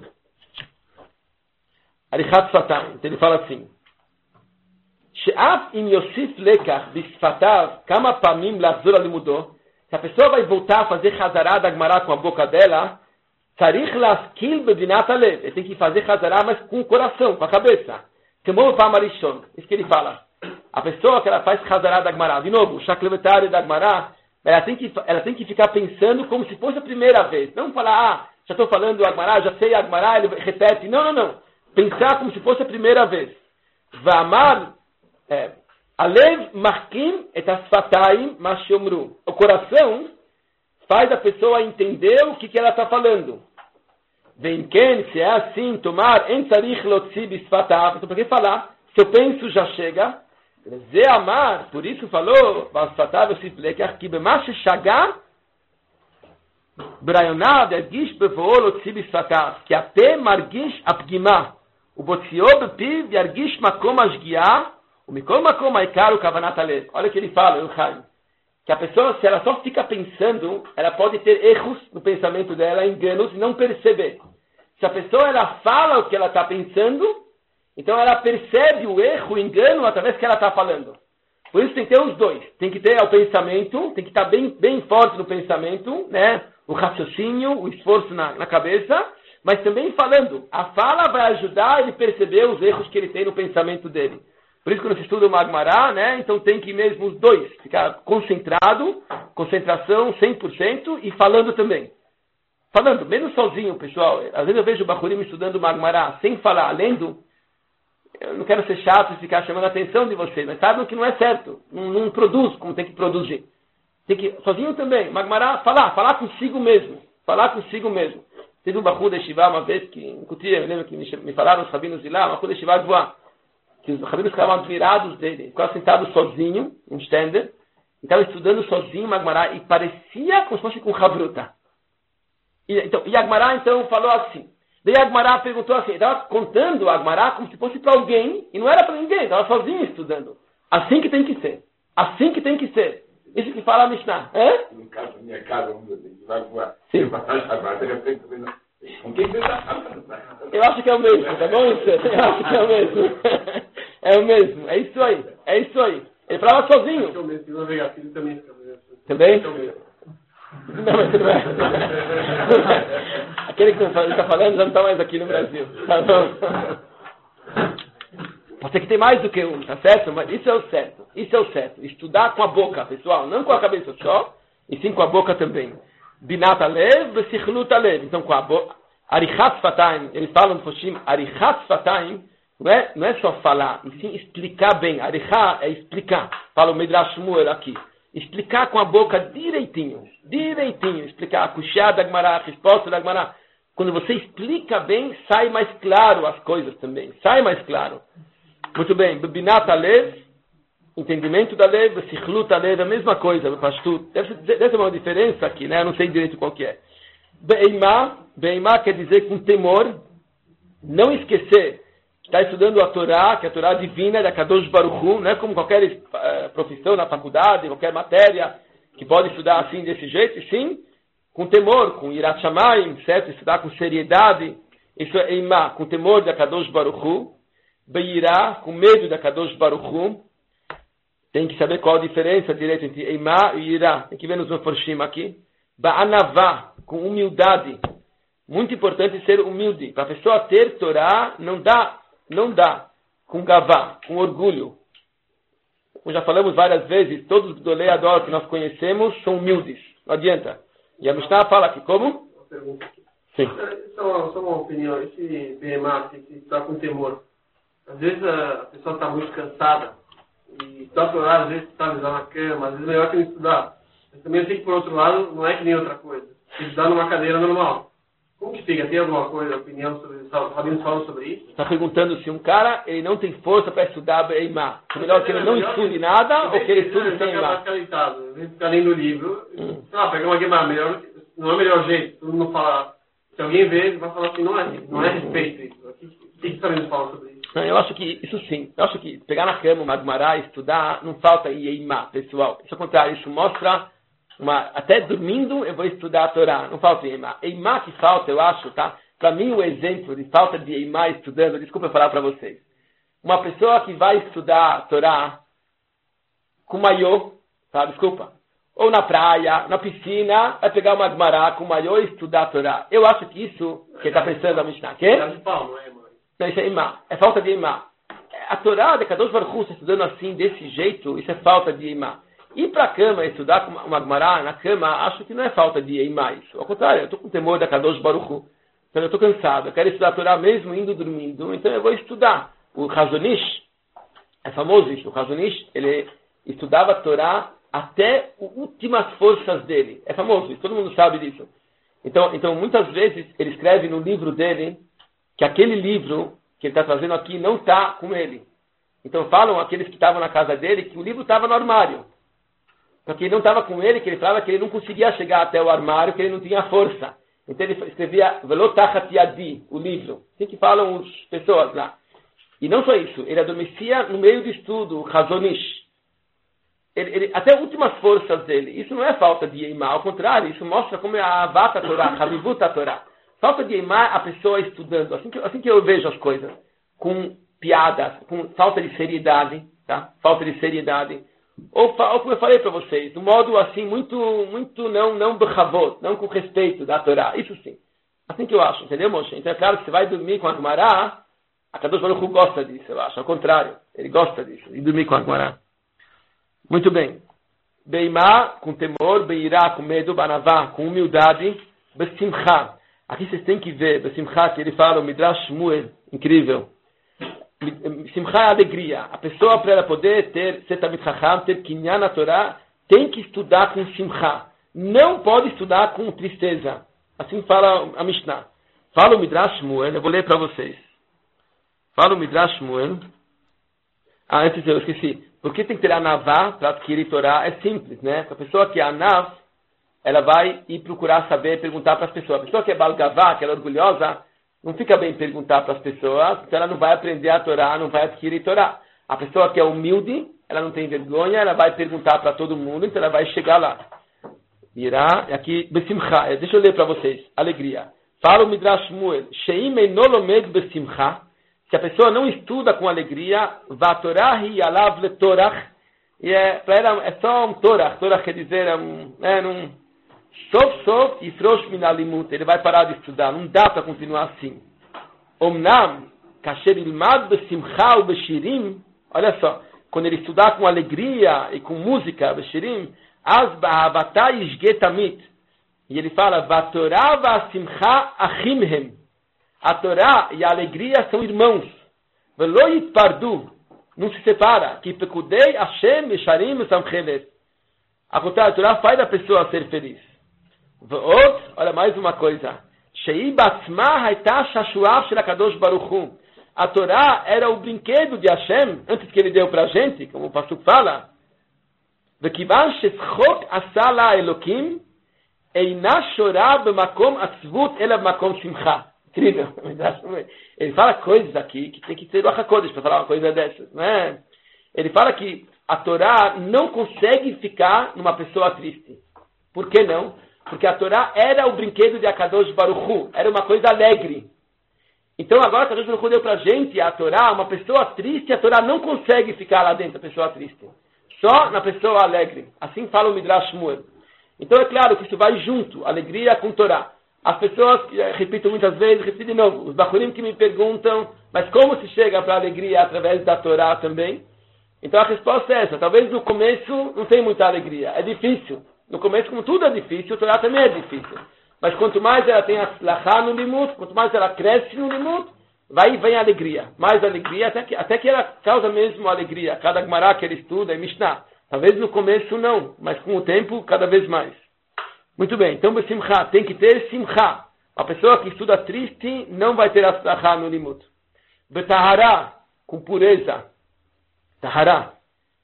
Arichat Sfataim, então ele fala assim. שאף אם יוסיף לקח בשפתיו כמה פעמים לחזור על לימודו, se a pessoa vai voltar a fazer Hazará da Agmará com a boca dela, צריך להשכיל בבינת הלב, ele tem que fazer Hazará, mas com o coração, com a cabeça. כמו בפעם הראשון, isso que ele fala. A pessoa que ela faz Hazará da Agmará, de novo, o chaklevetário da Agmará, ela tem que, ela tem que ficar pensando como se fosse a primeira vez. Não falar, ah, já estou falando Agmará, já sei Agmará, ele repete. Não, não, não. Pensar como se fosse a primeira vez. Va'amar Alev markim et asfataim mashomru. O coração faz a pessoa entender o que, que ela está falando. Vem quem, se é assim, tomar en tzarich lotzi bisfatav. Então, para que falar? Se eu penso, já chega. Ze amar, por isso falou, basfatav yosiflekach, ki b'ma sheshagah b'rayonav yargish b'vo'o lotzi bisfatav, ki ape margish apgima, ubotzi'o b'piv yargish makom ashgiah, o Mikol Makom Aikar, o Kavanat Alev. Olha o que ele fala, o Chaim. Que a pessoa, se ela só fica pensando, ela pode ter erros no pensamento dela, enganos, e não perceber. Se a pessoa ela fala o que ela está pensando, então ela percebe o erro, o engano, através do que ela está falando. Por isso tem que ter os dois. Tem que ter o pensamento, tem que estar bem, bem forte no pensamento, né? O raciocínio, o esforço na, na cabeça, mas também falando. A fala vai ajudar ele a perceber os erros que ele tem no pensamento dele. Por isso, quando se estuda o Magmará, né, então tem que ir mesmo os dois, ficar concentrado, concentração cem por cento e falando também. Falando, menos sozinho, pessoal. Às vezes eu vejo o Bahurim estudando o Magmará sem falar, lendo. Eu não quero ser chato e ficar chamando a atenção de vocês, mas sabem que não é certo. Não, não produz como tem que produzir. Tem que, sozinho também, Magmará, falar, falar consigo mesmo. Falar consigo mesmo. Teve um Bahur de Shivá uma vez, que eu lembro que me, me falaram os rabinos de lá, Bahur de Shivá voar. Que os rabinos ficavam admirados dele. Ficava sentado sozinho, em Stender, e estava estudando sozinho Magmará, e parecia como se fosse com Havruta. E, então, e Agmará então falou assim. Daí Agmará perguntou assim, estava contando Agmará como se fosse para alguém, e não era para ninguém, estava sozinho estudando. Assim que tem que ser. Assim que tem que ser. Isso que fala a Mishnah. É? No caso, na minha casa, onde você vai voar, sim. Com quem você está falando? Eu acho que é o mesmo, tá bom? Eu acho que é o mesmo. É o mesmo, é isso aí, é isso aí. Ele falava sozinho. É o mesmo, se não veio filho também fica mesmo. Também? É o mesmo. Não, mas não é. Aquele que está falando já não está mais aqui no Brasil. Tá bom? Pode ser que tem mais do que um, tá certo? Mas isso é o certo. Isso é o certo. Estudar com a boca, pessoal. Não com a cabeça só, e sim com a boca também. Binat alev, besichlut alev. Então, com a boca. Arichat Sfataim. Eles falam no Foshim, Arichat Sfataim. Não é, não é só falar, e sim explicar bem. Arichat é explicar. Fala o Midrash Shmuel aqui. Explicar com a boca direitinho. Direitinho. Explicar a kushá da Gemara, a resposta da Gemara. Quando você explica bem, sai mais claro as coisas também. Sai mais claro. Muito bem. Binat alev, entendimento da lev, sichlut alev, a mesma coisa. Deve, deve ter uma diferença aqui, né? Eu não sei direito qual que é. Beimá, beimá quer dizer com temor. Não esquecer. Está estudando a Torá, que é a Torá divina da Kadosh Baruch Hu, não é como qualquer uh, profissão na faculdade, qualquer matéria, que pode estudar assim, desse jeito, e sim, com temor, com Irat Shamayim, certo? Estudar com seriedade, isso é Eimá, com temor da Kadosh Baruch Hu, Beirá, com medo da Kadosh Baruch Hu, tem que saber qual a diferença direito entre Eimá e Irá, tem que ver nos Meforshim aqui, Ba'anavá, com humildade, muito importante ser humilde, para a pessoa ter Torá, não dá Não dá com gavá, com orgulho. Como já falamos várias vezes, todos os Gdolei Ador que nós conhecemos são humildes. Não adianta. E a Mishnah fala aqui, como? Uma pergunta aqui. Sim. Só, só uma opinião. Esse B M A, que está com temor, às vezes a pessoa está muito cansada e está por às vezes está na cama, às vezes é melhor que não estudar. Mas também eu sei que, por outro lado, não é que nem outra coisa. Tem que estudar numa cadeira normal. Como que fica? Tem alguma coisa, opinião sobre isso? Os rabinos falam sobre isso? Está perguntando se um cara ele não tem força para estudar Beimá. É melhor que ele não estude nada ou que ele estude sem Beimá? Ficar deitado, em vez de ficar lendo o livro, hum. sei lá, pegar uma Gemara, melhor, não é o melhor jeito. Todo mundo fala, se alguém vê, vai falar assim, não é, não é respeito isso. O que, que os rabinos falam sobre isso? Não, eu acho que, isso sim, eu acho que pegar na cama uma Gemara e estudar, não falta Beimá, pessoal. Isso é o contrário, isso mostra... Uma, até dormindo eu vou estudar a Torá, não falta Eimá. Eimá que falta, eu acho, tá? Para mim o exemplo de falta de Eimá estudando, desculpa eu falar para vocês. Uma pessoa que vai estudar a Torá com maiô, tá? Desculpa. Ou na praia, na piscina, vai pegar uma Gemara com maiô e estudar a Torá. Eu acho que isso, que está pensando a Mishnah, que? Não, isso é Eimá, é falta de Eimá. A Torá de Kadosh Baruch Hu estudando assim, desse jeito, isso é falta de Eimá. Ir para a cama, estudar uma Gemara na cama, acho que não é falta de Eimá isso. Ao contrário, eu estou com temor da Kadosh Baruch Hu. Então eu estou cansado, eu quero estudar a Torá mesmo indo dormindo, então eu vou estudar. O Hazonish, é famoso isso, o Hazonish, ele estudava a Torá até as últimas forças dele. É famoso isso, todo mundo sabe disso. Então, então muitas vezes ele escreve no livro dele que aquele livro que ele está trazendo aqui não está com ele. Então falam aqueles que estavam na casa dele que o livro estava no armário. Porque ele não estava com ele, que ele falava que ele não conseguia chegar até o armário, que ele não tinha força. Então ele escrevia Velotachat Yadi, o livro. Assim que falam as pessoas lá. E não só isso, ele adormecia no meio do estudo, o Hazonish. Ele, ele, até as últimas forças dele. Isso não é falta de Eimá, ao contrário, isso mostra como é a Avata Torá, a Havivut Torá. Falta de Eimá, a pessoa estudando. Assim que, assim que eu vejo as coisas, com piadas, com falta de seriedade, tá? Falta de seriedade. Ou, ou como eu falei para vocês, de um modo assim, muito, muito não, não bechavot, não com respeito da Torá. Isso sim. Assim que eu acho, entendeu, Moshe? Então é claro que você vai dormir com a Gemara, a Kadosh Baruch Hu gosta disso, eu acho. Ao contrário, ele gosta disso, de dormir com a Gemara. Muito bem. Beimá, com temor, beirá, com medo, banavá, com humildade, besimcha. Aqui vocês têm que ver, besimcha, que ele fala, o Midrash Shmuel, incrível. Simcha é alegria. A pessoa, para ela poder ter, ser Talmid Chacham, ter Kinyan na Torá, tem que estudar com simcha. Não pode estudar com tristeza. Assim fala a Mishnah. Fala o Midrash Shmuel, eu vou ler para vocês. Fala o Midrash Shmuel. Ah, antes eu esqueci. Por que tem que ter anavá para adquirir Torá? É simples, né? A pessoa que é anav, ela vai ir procurar saber, perguntar para as pessoas. A pessoa que é balgavá, que ela é orgulhosa, não fica bem perguntar para as pessoas, então ela não vai aprender a Torá, não vai adquirir Torá. A pessoa que é humilde, ela não tem vergonha, ela vai perguntar para todo mundo, então ela vai chegar lá. Irá, aqui, besimcha, deixa eu ler para vocês, alegria. Fala o Midrash Shmuel, sheim enolomed besimcha, se a pessoa não estuda com alegria, va Torah hi alav le torach, e é, para ela é só um torach, torach quer dizer, é um, é, um sof sof yisrosh min alimut, ele vai parar de estudar, não dá para continuar assim. Omnam, kasher ilmad besimcha u beshirim, olha só, quando ele estudar com alegria e com música, beshirim, as ba'avata yishgetamit, e ele fala, va Torah va simcha achimhem, a Torá e a alegria são irmãos. Velo yitpardu, não se separa. Ki pekudei Hashem yesharim samcheles. A Torá faz a pessoa ser feliz. Ve'ot, olha mais uma coisa. Shei batzma haita shashuav shel HaKadosh Baruch Hu. A Torá era o brinquedo de Hashem, antes que ele deu para a gente, como o Pasuk fala. Vekivan sheschok asa la Elokim, eina shorah b'makom atzvut ela b'makom simcha. Incrível. Ele fala coisas aqui que tem que ser o HaKodesh para falar uma coisa dessas, né? Ele fala que a Torá não consegue ficar numa pessoa triste. Por que não? Porque a Torá era o brinquedo de HaKadosh Baruch Hu, era uma coisa alegre. Então agora a HaKadosh Baruch Hu deu para a gente a Torá, uma pessoa triste, a Torá não consegue ficar lá dentro, a pessoa triste. Só na pessoa alegre. Assim fala o Midrash Shmuel. Então é claro que isso vai junto, alegria com Torá. As pessoas, repito muitas vezes, repito de novo, os bachurim que me perguntam, mas como se chega para a alegria através da Torá também? Então a resposta é essa. Talvez no começo não tem muita alegria, é difícil. No começo, como tudo é difícil, a Torá também é difícil. Mas quanto mais ela tem a slachá no limut, quanto mais ela cresce no limut, vai e vem a alegria. Mais alegria, até que, até que ela causa mesmo alegria. Cada Gemara que ele estuda é Mishnah. Talvez no começo não, mas com o tempo cada vez mais. Muito bem, então simcha, tem que ter simcha. A pessoa que estuda triste não vai ter aslachá no limut. Betahara, com pureza. Tahara.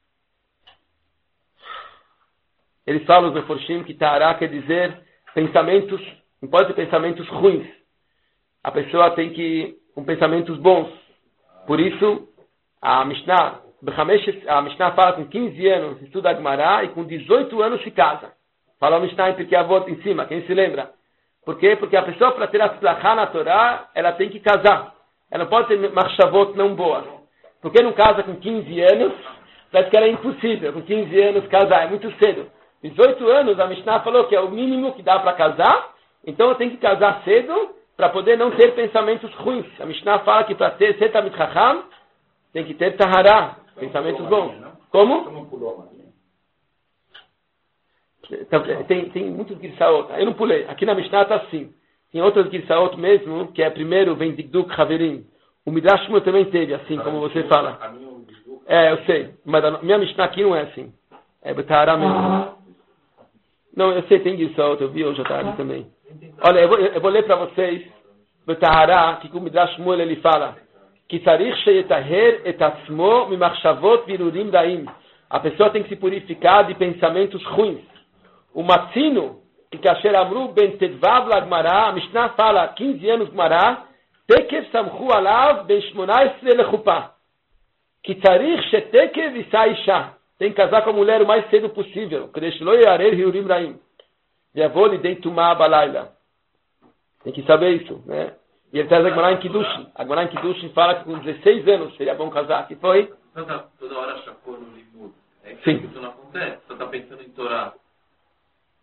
Eles falam, os meforshim, que tahara quer dizer pensamentos, não pode ter pensamentos ruins. A pessoa tem que ir com pensamentos bons. Por isso, a Mishnah, a Mishnah fala com quinze anos estuda a Gemara e com dezoito anos se casa. Fala o Mishnah porque a volta em cima, quem se lembra? Por quê? Porque a pessoa, para ter a tzlachá na Torá, ela tem que casar. Ela não pode ter machshavot não boas. Por que não casa com quinze anos? Parece que era impossível, com quinze anos casar, é muito cedo. dezoito anos, a Mishnah falou que é o mínimo que dá para casar, então eu tenho que casar cedo para poder não ter pensamentos ruins. A Mishnah fala que para ter ser Talmid Chacham, tem que ter Tahará, pensamentos bons. Como? Tem, tem muitos Girsaot. Eu não pulei. Aqui na Mishnah está assim. Tem outras Girsaot mesmo, que é primeiro vem Dikduk Haverim. O Midrash Shmuel também teve, assim como você fala. É, eu sei. Mas a minha Mishnah aqui não é assim. É Betahara mesmo. Não, eu sei, tem Girsaot. Eu vi hoje à tarde também. Olha, eu vou, eu vou ler para vocês Betahara, que o Midrash Shmuel ele fala que Tzarich sheyetaher et atzmo mimachshavot virurim daim. A pessoa tem que se purificar de pensamentos ruins. O Matzino, que Kasher Amru ben Tedvav la Gemara, a Mishnah fala, quinze anos Gemara, Tekev samchu alav ben shmonaesre lechupá. Que tzarich shetekev isa isha. Tem que casar com a mulher o mais cedo possível. Kadesh lo yarer hiurim raim. Yavol lidei tumá balayla. Tem que saber isso, né? E ele traz a Gemara em Kiddushin. A Gemara em Kiddushin fala que com dezesseis anos seria bom casar. Que foi? Toda, toda hora chapou no limud. É Sim. que isso não acontece. Você está pensando em Torá.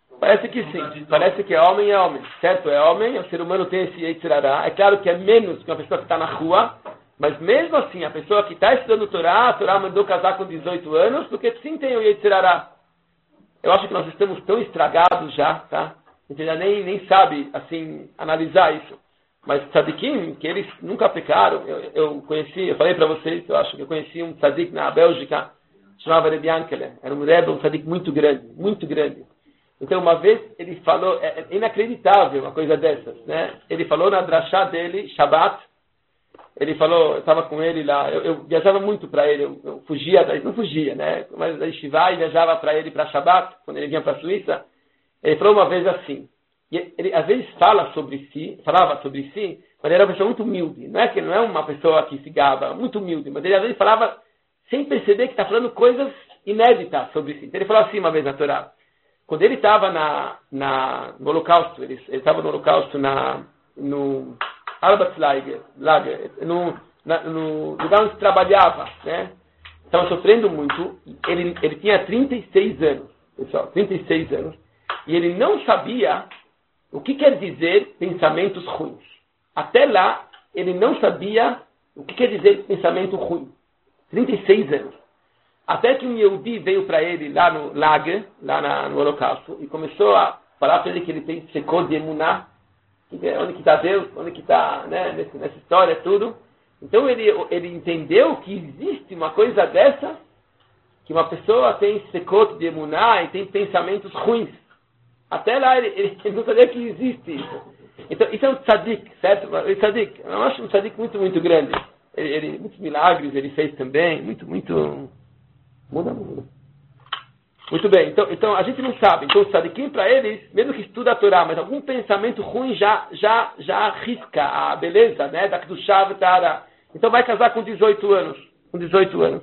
Parece que sim. Parece que é homem é homem. Certo? É homem, o ser humano tem esse Yetzirará. É claro que é menos que uma pessoa que está na rua, mas mesmo assim, a pessoa que está estudando Torá, a Torá mandou casar com dezoito anos, porque sim tem o Yetzirará. Eu acho que nós estamos tão estragados já, tá? A gente já nem, nem sabe, assim, analisar isso. Mas tzadikim, que eles nunca pecaram, eu, eu conheci, eu falei para vocês, eu acho que eu conheci um tzadik na Bélgica, chamava Rebbe Yankele. Era um Rebbe, um tzadik muito grande, muito grande. Então, uma vez, ele falou, é, é inacreditável uma coisa dessas, né? Ele falou na drachá dele, Shabbat, ele falou, eu estava com ele lá, eu, eu viajava muito para ele, eu, eu fugia, não fugia, né? Mas da Yeshiva e viajava para ele para Shabbat, quando ele vinha para a Suíça. Ele falou uma vez assim, e ele às vezes fala sobre si, falava sobre si, mas ele era uma pessoa muito humilde. Não é que não é uma pessoa que se gaba, muito humilde, mas ele às vezes falava sem perceber que está falando coisas inéditas sobre si. Então ele falou assim uma vez na Torá. Quando ele estava na, na, no Holocausto, ele estava no Holocausto na, no Arbeitslager, no, na, no lugar onde trabalhava, né? Estava sofrendo muito. Ele, ele tinha trinta e seis anos, pessoal, trinta e seis anos. E ele não sabia o que quer dizer pensamentos ruins. Até lá, ele não sabia o que quer dizer pensamento ruim. trinta e seis anos. Até que um Yehudi veio para ele lá no lager, lá na, no Holocausto, e começou a falar para ele que ele tem secor de emuná, onde que está Deus, onde que está, né, nessa, nessa história, tudo. Então ele, ele entendeu que existe uma coisa dessa, que uma pessoa tem secor de emuná e tem pensamentos ruins. Até lá ele, ele, ele não sabia que existe isso. Então isso é um tzadik, certo? Um tzadik, eu acho um tzadik muito, muito grande. Ele, ele, muitos milagres ele fez também, muito, muito... Muda, muda. Muito bem, então, então a gente não sabe. Então o tzadikim para eles, mesmo que estuda a Torá, mas algum pensamento ruim já, já, já arrisca a beleza, né? Da Kedushá V'Tahara. Então vai casar com dezoito anos. Com dezoito anos.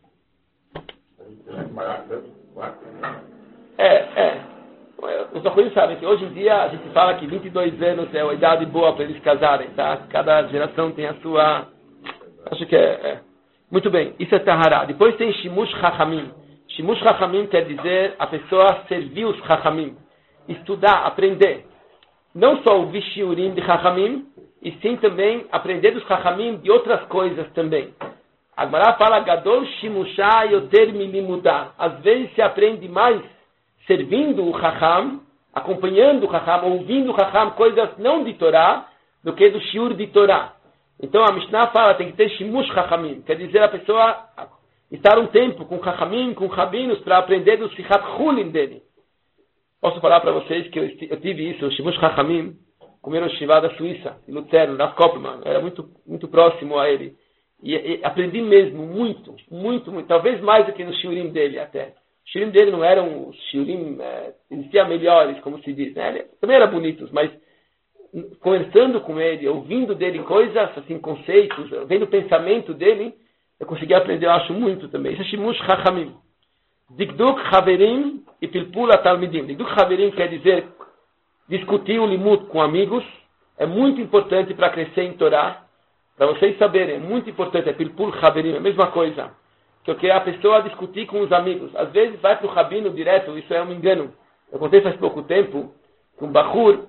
É, é. Os acolhidos sabem que hoje em dia a gente fala que vinte e dois anos é a idade boa para eles casarem, tá? Cada geração tem a sua... Acho que é... é. Muito bem, isso é Tahara. Depois tem Shimush Chachamim. Shimush Chachamim quer dizer a pessoa servir os Chachamim. Estudar, aprender. Não só o Vishiurim de Chachamim, e sim também aprender dos Chachamim de outras coisas também. A Gemara fala Gadol Shimushá Yoter Milimudá. Às vezes se aprende mais servindo o Chacham, acompanhando o Chacham, ouvindo o Chacham, coisas não de Torá, do que do Shiur de Torá. Então a Mishnah fala, tem que ter Shimush Chachamim, quer dizer a pessoa estar um tempo com Chachamim, com Rabinos, para aprender do Sichat Chulim dele. Posso falar para vocês que eu, eu tive isso, o Shimush Chachamim, comeram Shiva da Suíça, em Lutero, na Kopman, era muito, muito próximo a ele. E, e aprendi mesmo, muito, muito, muito, talvez mais do que no Shiurim dele até. Os Shiurim dele não eram os Shiurim, é, existiam melhores, como se diz, né? Ele, também eram bonitos, mas conversando com ele, ouvindo dele coisas, assim, conceitos, vendo o pensamento dele, eu consegui aprender, eu acho, muito também. Isso é Shimush Chachamim. Dikduk Haverim e Pilpula Talmidim. Dikduk Haverim quer dizer discutir o limut com amigos. É muito importante para crescer em Torá. Para vocês saberem, é muito importante. É Pilpul Haverim, é a mesma coisa. Que eu quero a pessoa discutir com os amigos. Às vezes vai para o rabino direto, isso é um engano. Eu contei faz pouco tempo que um Bahur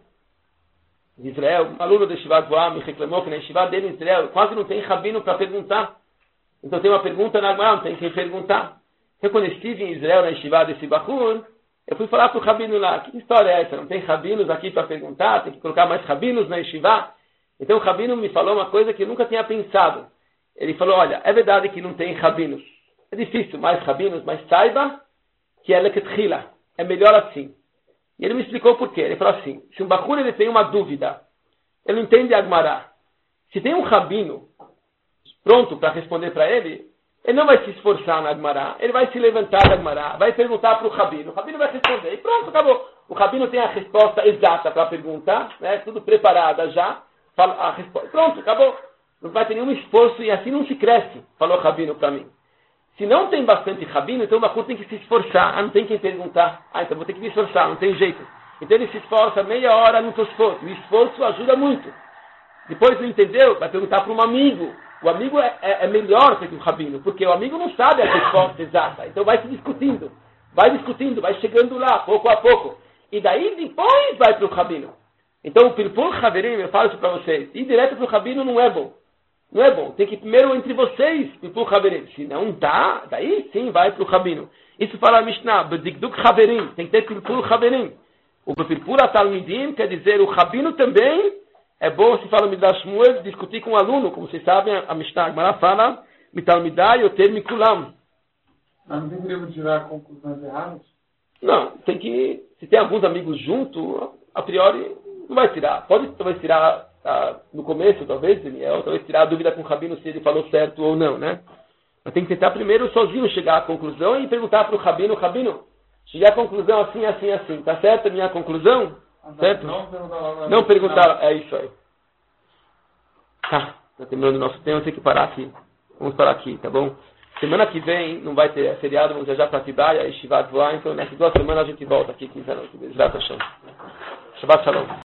de Israel, um aluno da Yeshiva Gvoá me reclamou que na Yeshiva dele em Israel quase não tem rabino para perguntar. Então tem uma pergunta na Gvoá, não tem quem perguntar. Eu quando estive em Israel na Yeshiva desse Bahur, eu fui falar para o rabino lá, que história é essa? Não tem rabinos aqui para perguntar? Tem que colocar mais rabinos na Yeshiva? Então o rabino me falou uma coisa que eu nunca tinha pensado. Ele falou, olha, é verdade que não tem rabinos. É difícil, mais rabinos, mas saiba que é leketchila. É melhor assim. E ele me explicou por quê. Ele falou assim, se um Bahur ele tem uma dúvida, ele não entende a Gemara. Se tem um rabino pronto para responder para ele, ele não vai se esforçar na Gemara, ele vai se levantar da Gemara, vai perguntar para o rabino, o rabino vai responder, e pronto, acabou. O rabino tem a resposta exata para a pergunta, né, tudo preparada já, fala a resposta, pronto, acabou. Não vai ter nenhum esforço e assim não se cresce, falou o rabino para mim. Se não tem bastante rabino, então o Bahur tem que se esforçar. Ah, não tem quem perguntar. Ah, então vou ter que me esforçar, não tem jeito. Então ele se esforça meia hora no Tosfot. O esforço ajuda muito. Depois não entendeu, vai perguntar para um amigo. O amigo é, é, é melhor que o rabino, porque o amigo não sabe a resposta exata. Então vai se discutindo. Vai discutindo, vai chegando lá, pouco a pouco. e daí depois vai para o rabino. Então, o Pilpul Haverim, eu falo isso para vocês, ir direto para o rabino não é bom. Não é bom. Tem que ir primeiro entre vocês, Pilpul Haverim. Se não dá, daí sim vai para o rabino. Isso fala a Mishnah, B'dikduk Haverim, tem que ter Pilpul Haverim. O Pilpul Atalmidim quer dizer o rabino também. É bom se fala Midrash Shmuel discutir com o aluno, como vocês sabem, a Mishnah Gemara fala, Mitalmidai Yoter Mikulam. Mas não deveríamos tirar conclusões erradas? Não, tem que, se tem alguns amigos junto, a priori não vai tirar. Pode talvez tirar ah, no começo, talvez, Daniel, talvez tirar a dúvida com o rabino se ele falou certo ou não, né? Mas tem que tentar primeiro sozinho chegar à conclusão e perguntar para o rabino, rabino, cheguei à conclusão assim, assim, assim, tá certo a minha conclusão? Certo? Não perguntar. Não perguntar, é isso aí. Tá, tá terminando o nosso tempo, tem que parar aqui. Vamos parar aqui, tá bom? Semana que vem não vai ter feriado, vamos viajar para Atibaia, Yeshivat Voar, então nessas duas semanas a gente volta aqui, quinze anos. Shabbat Shalom.